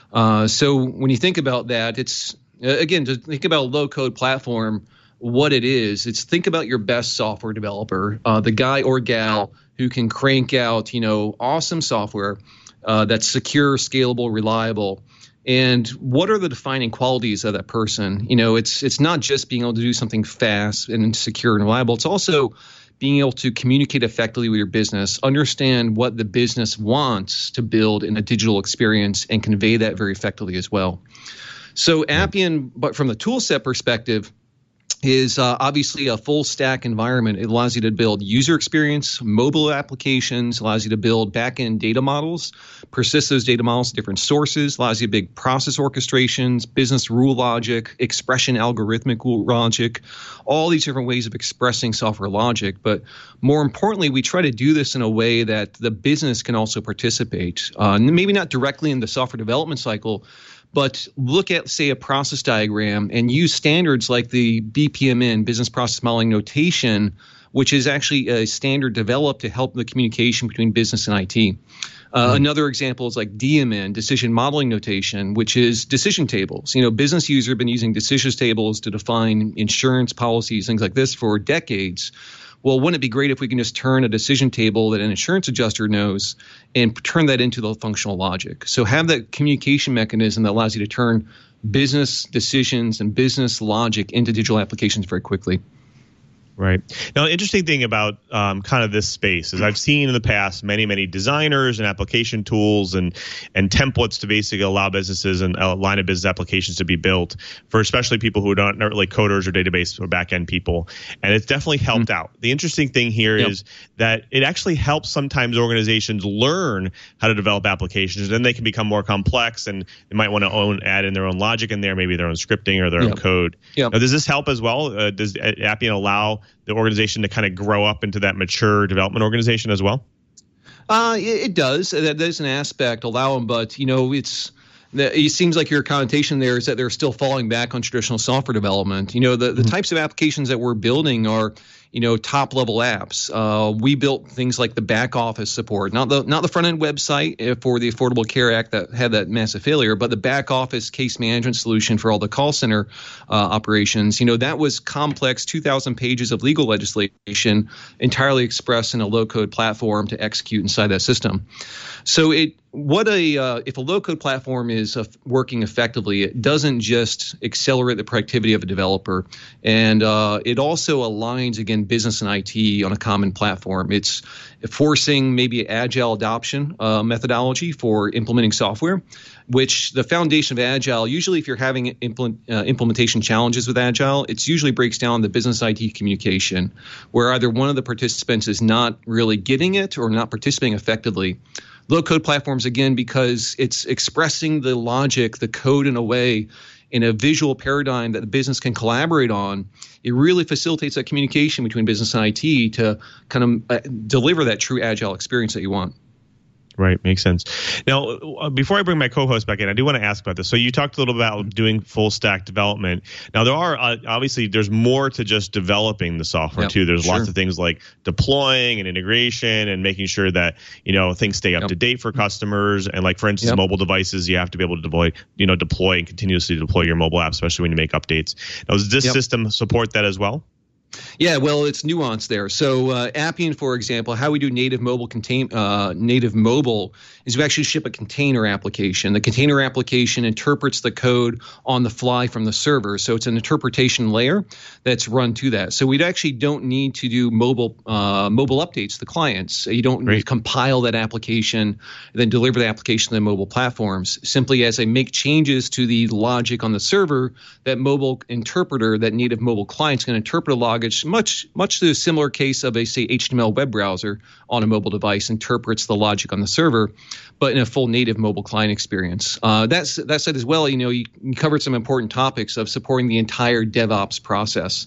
S6: So when you think about that, it's, again, to think about a low-code platform, what it is, it's think about your best software developer, the guy or gal who can crank out, awesome software that's secure, scalable, reliable. And what are the defining qualities of that person? It's not just being able to do something fast and secure and reliable. It's also being able to communicate effectively with your business, understand what the business wants to build in a digital experience, and convey that very effectively as well. So Appian, but from the tool set perspective, is obviously a full stack environment. It allows you to build user experience, mobile applications, allows you to build back-end data models, persist those data models to different sources, allows you to big process orchestrations, business rule logic, expression algorithmic logic, all these different ways of expressing software logic. But more importantly, we try to do this in a way that the business can also participate, maybe not directly in the software development cycle, but look at, say, a process diagram and use standards like the BPMN, Business Process Modeling Notation, which is actually a standard developed to help the communication between business and IT. Another example is like DMN, Decision Modeling Notation, which is decision tables. Business users have been using decision tables to define insurance policies, things like this for decades. Well, wouldn't it be great if we can just turn a decision table that an insurance adjuster knows and turn that into the functional logic? So have that communication mechanism that allows you to turn business decisions and business logic into digital applications very quickly.
S1: Right. Now, interesting thing about kind of this space is I've seen in the past many designers and application tools and templates to basically allow businesses and a line of business applications to be built for especially people who aren't really coders or database or back-end people. And it's definitely helped out. The interesting thing here is that it actually helps sometimes organizations learn how to develop applications. Then they can become more complex and they might want to add in their own logic in there, maybe their own scripting or their own code. Now, does this help as well? Does Appian allow the organization to kind of grow up into that mature development organization as well?
S6: It does. There's an aspect allow them, but it seems like your connotation there is that they're still falling back on traditional software development. The types of applications that we're building are top level apps. We built things like the back office support, not the front end website for the Affordable Care Act that had that massive failure, but the back office case management solution for all the call center operations. That was complex 2,000 pages of legal legislation entirely expressed in a low code platform to execute inside that system. So if a low-code platform is working effectively, it doesn't just accelerate the productivity of a developer, and it also aligns, again, business and IT on a common platform. It's forcing maybe agile adoption methodology for implementing software, which the foundation of Agile, usually if you're having implementation challenges with Agile, it usually breaks down the business IT communication, where either one of the participants is not really getting it or not participating effectively. Low-code platforms, again, because it's expressing the logic, the code in a way, in a visual paradigm that the business can collaborate on, it really facilitates that communication between business and IT to kind of deliver that true agile experience that you want.
S1: Right. Makes sense. Now, before I bring my co-host back in, I do want to ask about this. So you talked a little about doing full stack development. Now, there are obviously there's more to just developing the software too. There's lots of things like deploying and integration and making sure that, things stay up to date for customers. And like, for instance, mobile devices, you have to be able to deploy and continuously deploy your mobile app, especially when you make updates. Now, does this system support that as well?
S6: Yeah, well, it's nuanced there. So Appian, for example, how we do native mobile is we actually ship a container application. The container application interprets the code on the fly from the server. So it's an interpretation layer that's run to that. So we actually don't need to do mobile updates to the clients. You don't need to compile that application and then deliver the application to the mobile platforms. Simply as I make changes to the logic on the server, that mobile interpreter, that native mobile client is going to interpret a logic much to a similar case of a, say, HTML web browser on a mobile device, interprets the logic on the server, but in a full native mobile client experience. That said as well, you covered some important topics of supporting the entire DevOps process.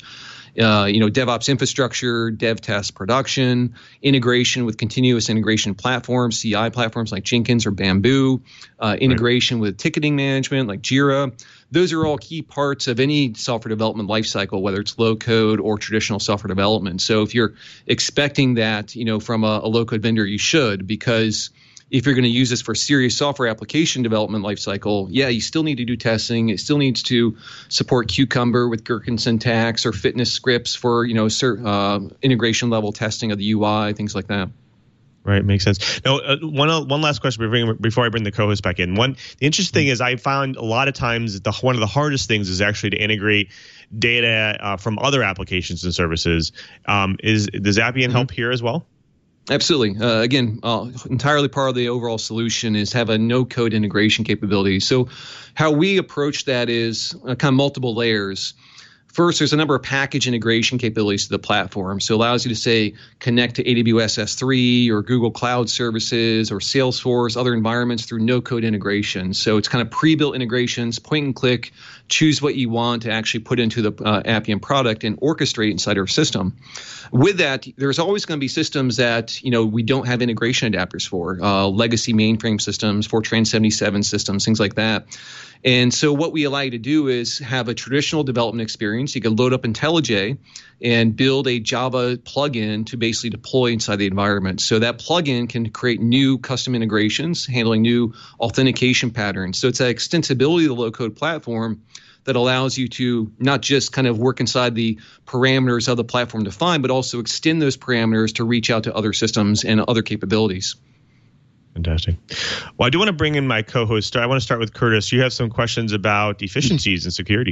S6: DevOps infrastructure, dev test production, integration with continuous integration platforms, CI platforms like Jenkins or Bamboo, integration with ticketing management like Jira. Those are all key parts of any software development lifecycle, whether it's low code or traditional software development. So if you're expecting that, from a low code vendor, you should, because if you're going to use this for serious software application development lifecycle, you still need to do testing. It still needs to support Cucumber with Gherkin syntax or fitness scripts for, integration level testing of the UI, things like that.
S1: Right, makes sense. Now, one last question before I bring the co-host back in. The interesting thing is I found a lot of times one of the hardest things is actually to integrate data from other applications and services. Does Appian help here as well?
S6: Absolutely. Again, entirely part of the overall solution is have a no-code integration capability. So how we approach that is kind of multiple layers. First, there's a number of package integration capabilities to the platform. So it allows you to, say, connect to AWS S3 or Google Cloud Services or Salesforce, other environments through no-code integration. So it's kind of pre-built integrations, point and click, choose what you want to actually put into the Appian product and orchestrate inside our system. With that, there's always going to be systems that, we don't have integration adapters for, legacy mainframe systems, Fortran 77 systems, things like that. And so what we allow you to do is have a traditional development experience. You can load up IntelliJ and build a Java plugin to basically deploy inside the environment. So that plugin can create new custom integrations, handling new authentication patterns. So it's that extensibility of the low-code platform that allows you to not just kind of work inside the parameters of the platform defined, but also extend those parameters to reach out to other systems and other capabilities.
S1: Fantastic. Well, I do want to bring in my co-host. I want to start with Curtis. You have some questions about efficiencies and security.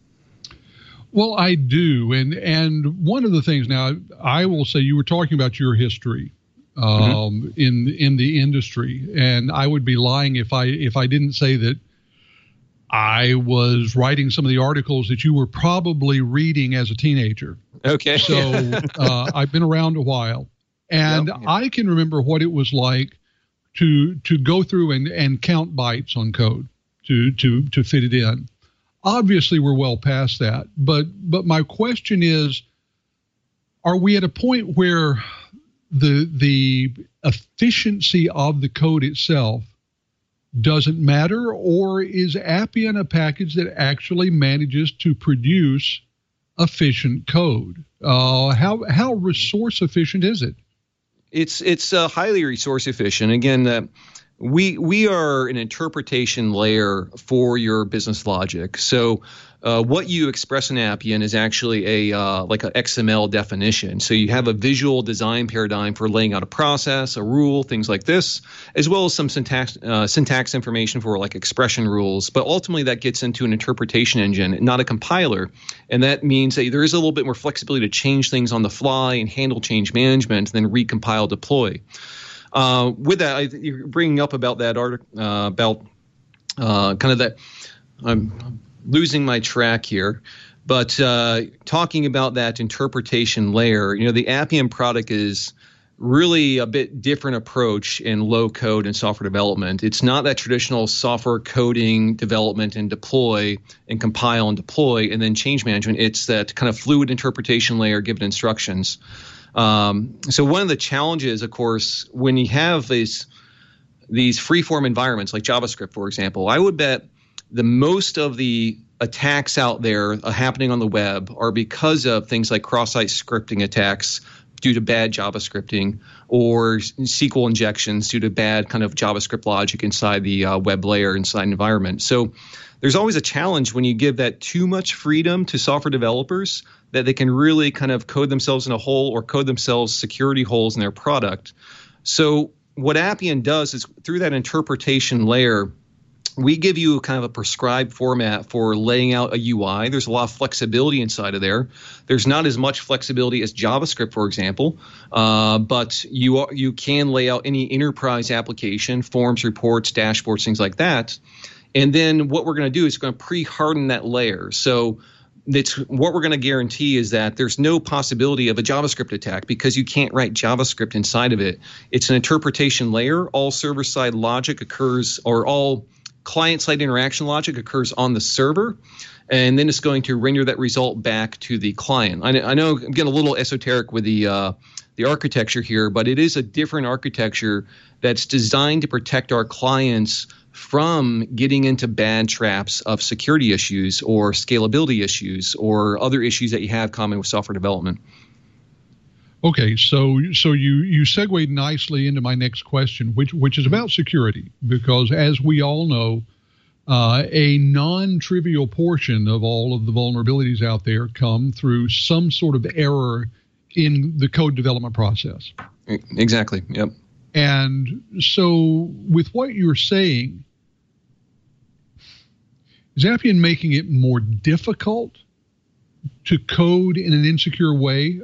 S4: Well, I do. And one of the things now, I will say you were talking about your history in the industry. And I would be lying if I didn't say that I was writing some of the articles that you were probably reading as a teenager.
S6: Okay.
S4: So I've been around a while. And I can remember what it was like to go through and count bytes on code to fit it in. Obviously, we're well past that. But my question is, are we at a point where the efficiency of the code itself doesn't matter, or is Appian a package that actually manages to produce efficient code? How resource efficient is it?
S6: It's highly resource efficient. Again, we are an interpretation layer for your business logic. So what you express in Appian is actually like an XML definition. So you have a visual design paradigm for laying out a process, a rule, things like this, as well as some syntax information for like expression rules. But ultimately that gets into an interpretation engine, not a compiler. And that means that there is a little bit more flexibility to change things on the fly and handle change management, and then recompile, deploy. With that, you're bringing up about that article, about kind of that. I'm losing my track here, but talking about that interpretation layer, the Appian product is really a bit different approach in low code and software development. It's not that traditional software coding, development, and deploy, and compile and deploy, and then change management. It's that kind of fluid interpretation layer given instructions. So one of the challenges, of course, when you have these free-form environments like JavaScript, for example, I would bet the most of the attacks out there happening on the web are because of things like cross-site scripting attacks due to bad JavaScripting, or SQL injections due to bad kind of JavaScript logic inside the web layer, inside an environment. So there's always a challenge when you give that too much freedom to software developers that they can really kind of code themselves in a hole or code themselves security holes in their product. So what Appian does is through that interpretation layer, we give you kind of a prescribed format for laying out a UI. There's a lot of flexibility inside of there. There's not as much flexibility as JavaScript, for example, but you can lay out any enterprise application, forms, reports, dashboards, things like that. And then what we're going to do is we're going to pre-harden that layer. So what we're going to guarantee is that there's no possibility of a JavaScript attack because you can't write JavaScript inside of it. It's an interpretation layer. All server-side logic occurs, or all client-side interaction logic occurs on the server, and then it's going to render that result back to the client. I know I'm getting a little esoteric with the architecture here, but it is a different architecture that's designed to protect our clients from getting into bad traps of security issues or scalability issues or other issues that you have common with software development.
S4: Okay, so you segued nicely into my next question, which is about security, because as we all know, a non-trivial portion of all of the vulnerabilities out there come through some sort of error in the code development process.
S6: Exactly. Yep.
S4: And so with what you're saying, is Appian making it more difficult to code in an insecure way?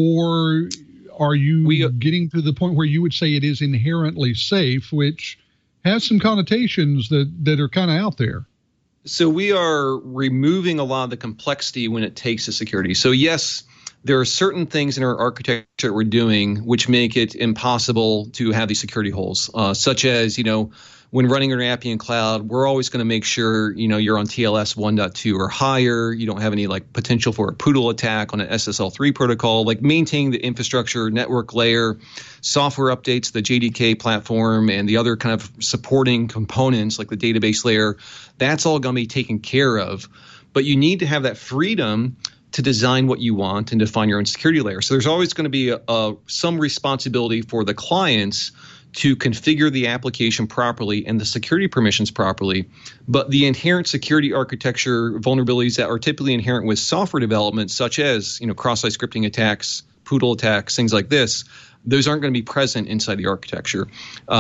S4: Or are you getting to the point where you would say it is inherently safe, which has some connotations that are kind of out there?
S6: So we are removing a lot of the complexity when it takes to security. So yes, there are certain things in our architecture that we're doing which make it impossible to have these security holes, such as, when running an Appian Cloud, we're always going to make sure, you're on TLS 1.2 or higher. You don't have any potential for a Poodle attack on an SSL3 protocol, maintaining the infrastructure network layer, software updates, the JDK platform, and the other kind of supporting components like the database layer. That's all going to be taken care of. But you need to have that freedom to design what you want and define your own security layer. So there's always going to be some responsibility for the clients to configure the application properly and the security permissions properly. But the inherent security architecture vulnerabilities that are typically inherent with software development, such as cross-site scripting attacks, Poodle attacks, things like this, those aren't going to be present inside the architecture.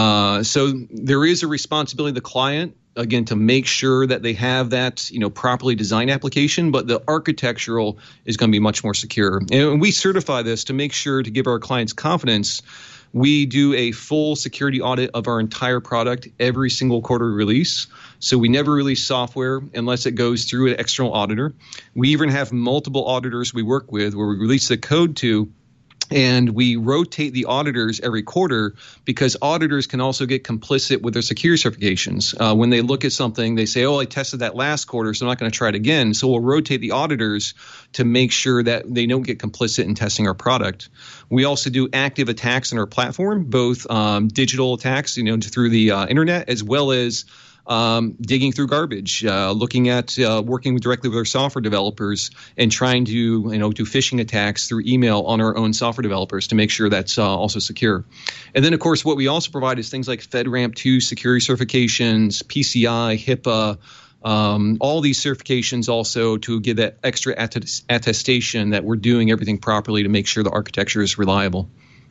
S6: So there is a responsibility of the client, again, to make sure that they have that properly designed application, but the architectural is going to be much more secure. And we certify this to make sure to give our clients confidence. We do a full security audit of our entire product every single quarter release. So we never release software unless it goes through an external auditor. We even have multiple auditors we work with where we release the code to, and we rotate the auditors every quarter because auditors can also get complicit with their security certifications. When they look at something, they say, I tested that last quarter, so I'm not going to try it again. So we'll rotate the auditors to make sure that they don't get complicit in testing our product. We also do active attacks on our platform, both digital attacks, through the internet, as well as digging through garbage, looking at working directly with our software developers and trying to do phishing attacks through email on our own software developers to make sure that's also secure. And then, of course, what we also provide is things like FedRAMP 2 security certifications, PCI, HIPAA, all these certifications also to give that extra attestation that we're doing everything properly to make sure the architecture is reliable.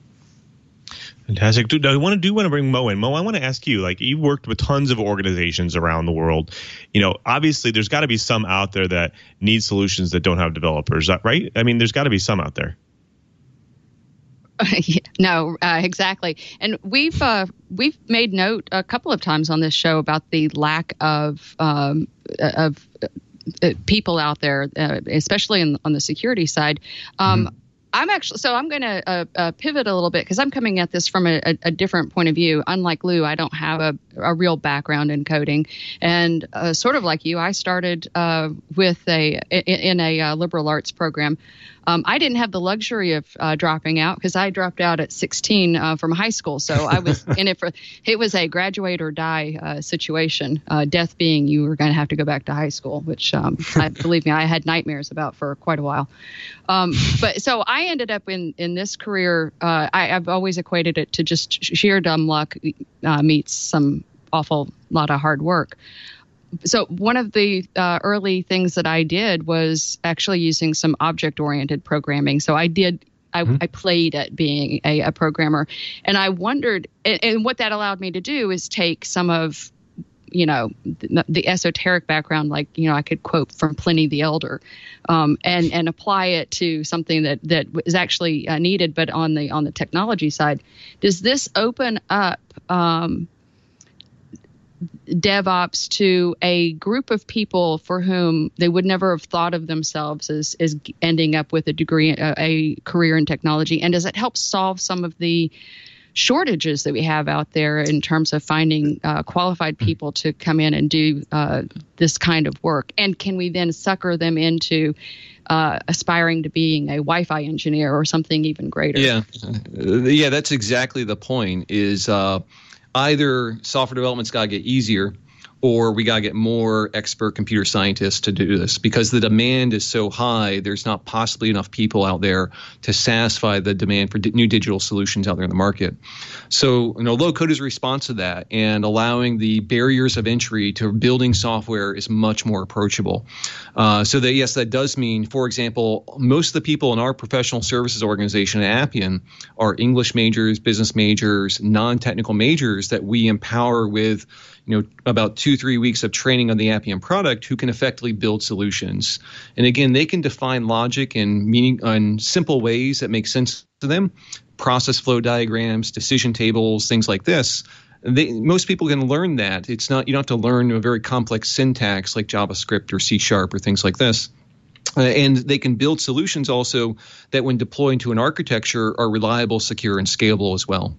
S1: Fantastic. I want to bring Mo in. Mo, I want to ask you, you've worked with tons of organizations around the world. Obviously there's got to be some out there that need solutions that don't have developers, right? I mean, there's got to be some out there.
S5: No, exactly. And we've made note a couple of times on this show about the lack of people out there, especially on the security side. I'm going to pivot a little bit because I'm coming at this from a different point of view. Unlike Lou, I don't have a real background in coding, and sort of like you, I started with in a liberal arts program. I didn't have the luxury of dropping out because I dropped out at 16 from high school. So I was in it it was a graduate or die situation. Death being you were going to have to go back to high school, which believe me, I had nightmares about for quite a while. But so I ended up in this career. I've always equated it to just sheer dumb luck meets some awful lot of hard work. So one of the early things that I did was actually using some object-oriented programming. So I played at being a programmer, and I wondered, and what that allowed me to do is take some of, the esoteric background, like, I could quote from Pliny the Elder, and apply it to something that is actually needed, but on the technology side. Does this open up DevOps to a group of people for whom they would never have thought of themselves as ending up with a degree, a career in technology? And does it help solve some of the shortages that we have out there in terms of finding qualified people to come in and do this kind of work? And can we then sucker them into aspiring to being a Wi-Fi engineer or something even greater?
S6: Yeah, that's exactly the point. Is either software development's got to get easier, or we got to get more expert computer scientists to do this, because the demand is so high. There's not possibly enough people out there to satisfy the demand for new digital solutions out there in the market. So, low code is a response to that, and allowing the barriers of entry to building software is much more approachable. So that, yes, that does mean, for example, most of the people in our professional services organization at Appian are English majors, business majors, non-technical majors that we empower with about 2-3 weeks of training on the Appian product, who can effectively build solutions. And again, they can define logic in simple ways that make sense to them, process flow diagrams, decision tables, things like this. Most people can learn that. You don't have to learn a very complex syntax like JavaScript or C# or things like this. And they can build solutions also that, when deployed into an architecture, are reliable, secure, and scalable as well.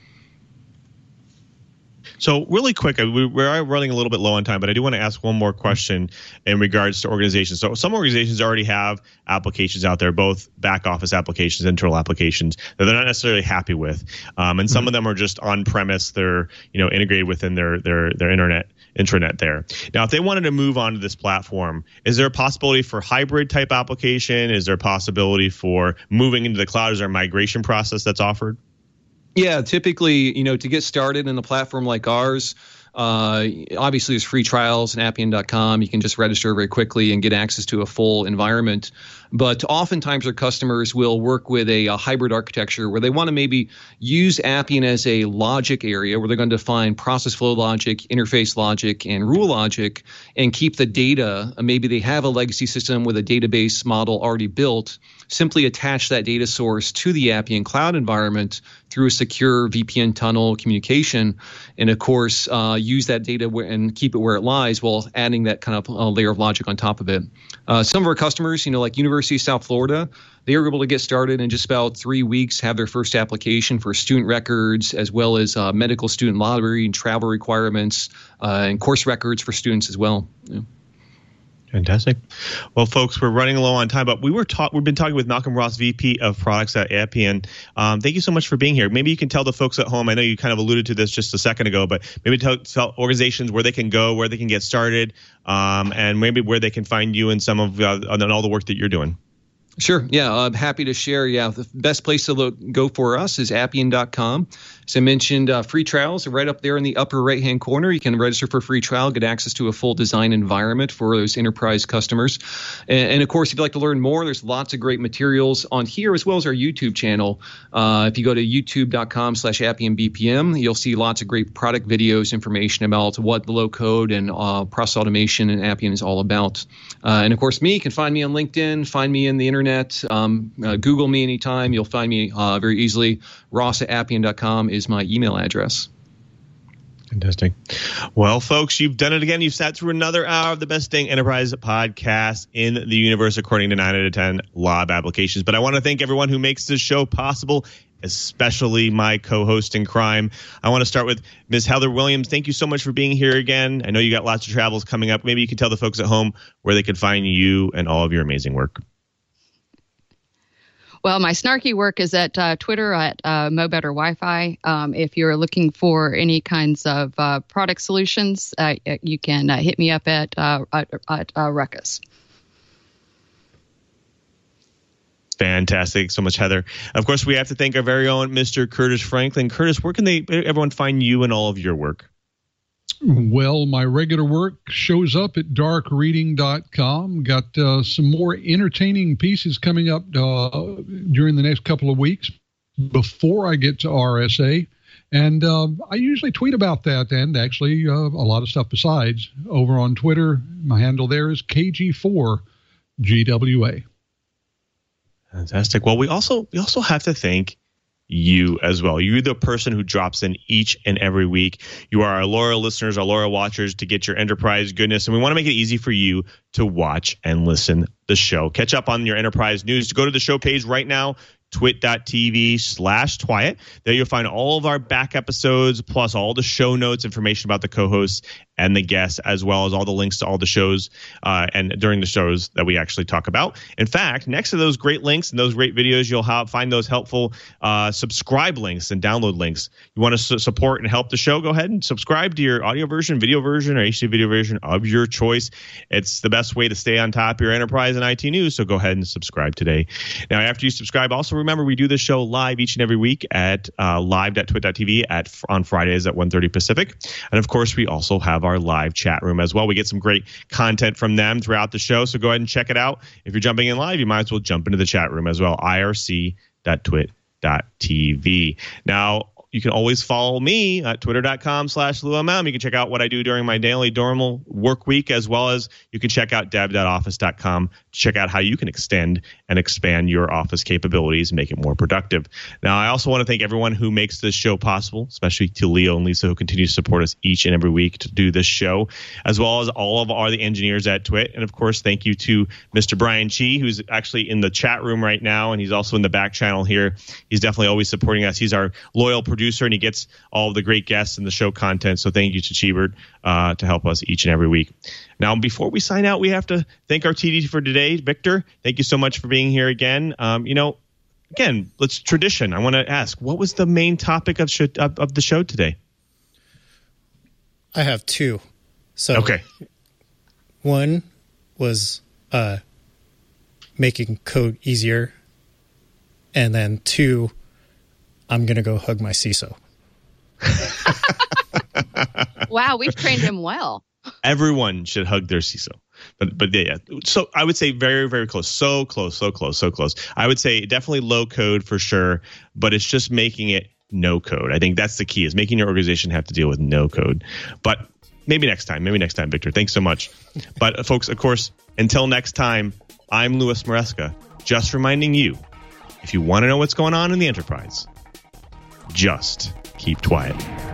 S1: So really quick, we're running a little bit low on time, but I do want to ask one more question in regards to organizations. So some organizations already have applications out there, both back office applications, internal applications, that they're not necessarily happy with. And some of them are just on premise. They're integrated within their intranet there. Now, if they wanted to move on to this platform, is there a possibility for hybrid type application? Is there a possibility for moving into the cloud? Is there a migration process that's offered?
S6: Yeah, typically, to get started in a platform like ours, obviously there's free trials in Appian.com. You can just register very quickly and get access to a full environment. But oftentimes our customers will work with a hybrid architecture where they want to maybe use Appian as a logic area, where they're going to define process flow logic, interface logic, and rule logic, and keep the data. Maybe they have a legacy system with a database model already built. Simply attach that data source to the Appian cloud environment through a secure VPN tunnel communication, and of course use that data and keep it where it lies, while adding that kind of layer of logic on top of it. Some of our customers, like University of South Florida, they were able to get started in just about 3 weeks, have their first application for student records, as well as medical student lottery and travel requirements, and course records for students as well. Yeah.
S1: Fantastic. Well, folks, we're running low on time, but we've been talking with Malcolm Ross, VP of Products at Appian. Thank you so much for being here. Maybe you can tell the folks at home, I know you kind of alluded to this just a second ago, but maybe tell organizations where they can go, where they can get started, and maybe where they can find you and some of and all the work that you're doing.
S6: Sure. Yeah, I'm happy to share. Yeah, the best place to go for us is Appian.com. As I mentioned, free trials are right up there in the upper right-hand corner. You can register for a free trial, get access to a full design environment for those enterprise customers. And of course, if you'd like to learn more, there's lots of great materials on here, as well as our YouTube channel. If you go to youtube.com/AppianBPM, you'll see lots of great product videos, information about what the low code and process automation and Appian is all about. And of course, you can find me on LinkedIn, find me in the internet. Google me anytime. You'll find me very easily. Ross@Appian.com is my email address.
S1: Fantastic. Well, folks, you've done it again. You've sat through another hour of the Best Dang Enterprise podcast in the universe, according to 9 out of 10 Lob applications. But I want to thank everyone who makes this show possible, especially my co-host in crime. I want to start with Ms. Heather Williams. Thank you so much for being here again. I know you got lots of travels coming up. Maybe you can tell the folks at home where they could find you and all of your amazing work.
S5: Well, my snarky work is at Twitter at Mo Better Wi-Fi. If you're looking for any kinds of product solutions, you can hit me up at Ruckus.
S1: Fantastic. So much, Heather. Of course, we have to thank our very own Mr. Curtis Franklin. Curtis, where can everyone find you and all of your work?
S4: Well, my regular work shows up at darkreading.com. Got some more entertaining pieces coming up during the next couple of weeks before I get to RSA. And I usually tweet about that and actually a lot of stuff besides over on Twitter. My handle there is KG4GWA.
S1: Fantastic. Well, we also have to thank you as well. You're the person who drops in each and every week. You are our loyal listeners, our loyal watchers to get your enterprise goodness. And we want to make it easy for you to watch and listen the show. Catch up on your enterprise news. Go to the show page right now, twit.tv/Twyat. There you'll find all of our back episodes, plus all the show notes, information about the co-hosts and the guests, as well as all the links to all the shows and during the shows that we actually talk about. In fact, next to those great links and those great videos, you'll find those helpful subscribe links and download links. You want to support and help the show? Go ahead and subscribe to your audio version, video version, or HD video version of your choice. It's the best way to stay on top of your enterprise and IT news, so go ahead and subscribe today. Now, after you subscribe, also remember we do this show live each and every week at live.twit.tv on Fridays at 1:30 Pacific. And, of course, we also have our live chat room as well. We get some great content from them throughout the show, so go ahead and check it out. If you're jumping in live, you might as well jump into the chat room as well, irc.twit.tv. Now, you can always follow me at twitter.com/LouMM. You can check out what I do during my daily normal work week, as well as you can check out dev.office.com to check out how you can extend and expand your Office capabilities and make it more productive. Now, I also want to thank everyone who makes this show possible, especially to Leo and Lisa, who continue to support us each and every week to do this show, as well as all of the engineers at Twit. And, of course, thank you to Mr. Brian Chi, who's actually in the chat room right now, and he's also in the back channel here. He's definitely always supporting us. He's our loyal producer, and he gets all of the great guests and the show content. So thank you to Chibert to help us each and every week. Now, before we sign out, we have to thank our TD for today. Victor, thank you so much for being here again. Again, let's tradition. I want to ask, what was the main topic of the show today?
S7: I have two. So
S1: okay.
S7: One was making code easier. And then two, I'm going to go hug my CISO.
S5: Wow, we've trained him well.
S1: Everyone should hug their CISO. But yeah, so I would say very, very close. So close. I would say definitely low code for sure, but it's just making it no code. I think that's the key, is making your organization have to deal with no code. But maybe next time, Victor. Thanks so much. But folks, of course, until next time, I'm Louis Maresca, just reminding you, if you want to know what's going on in the enterprise, just keep quiet.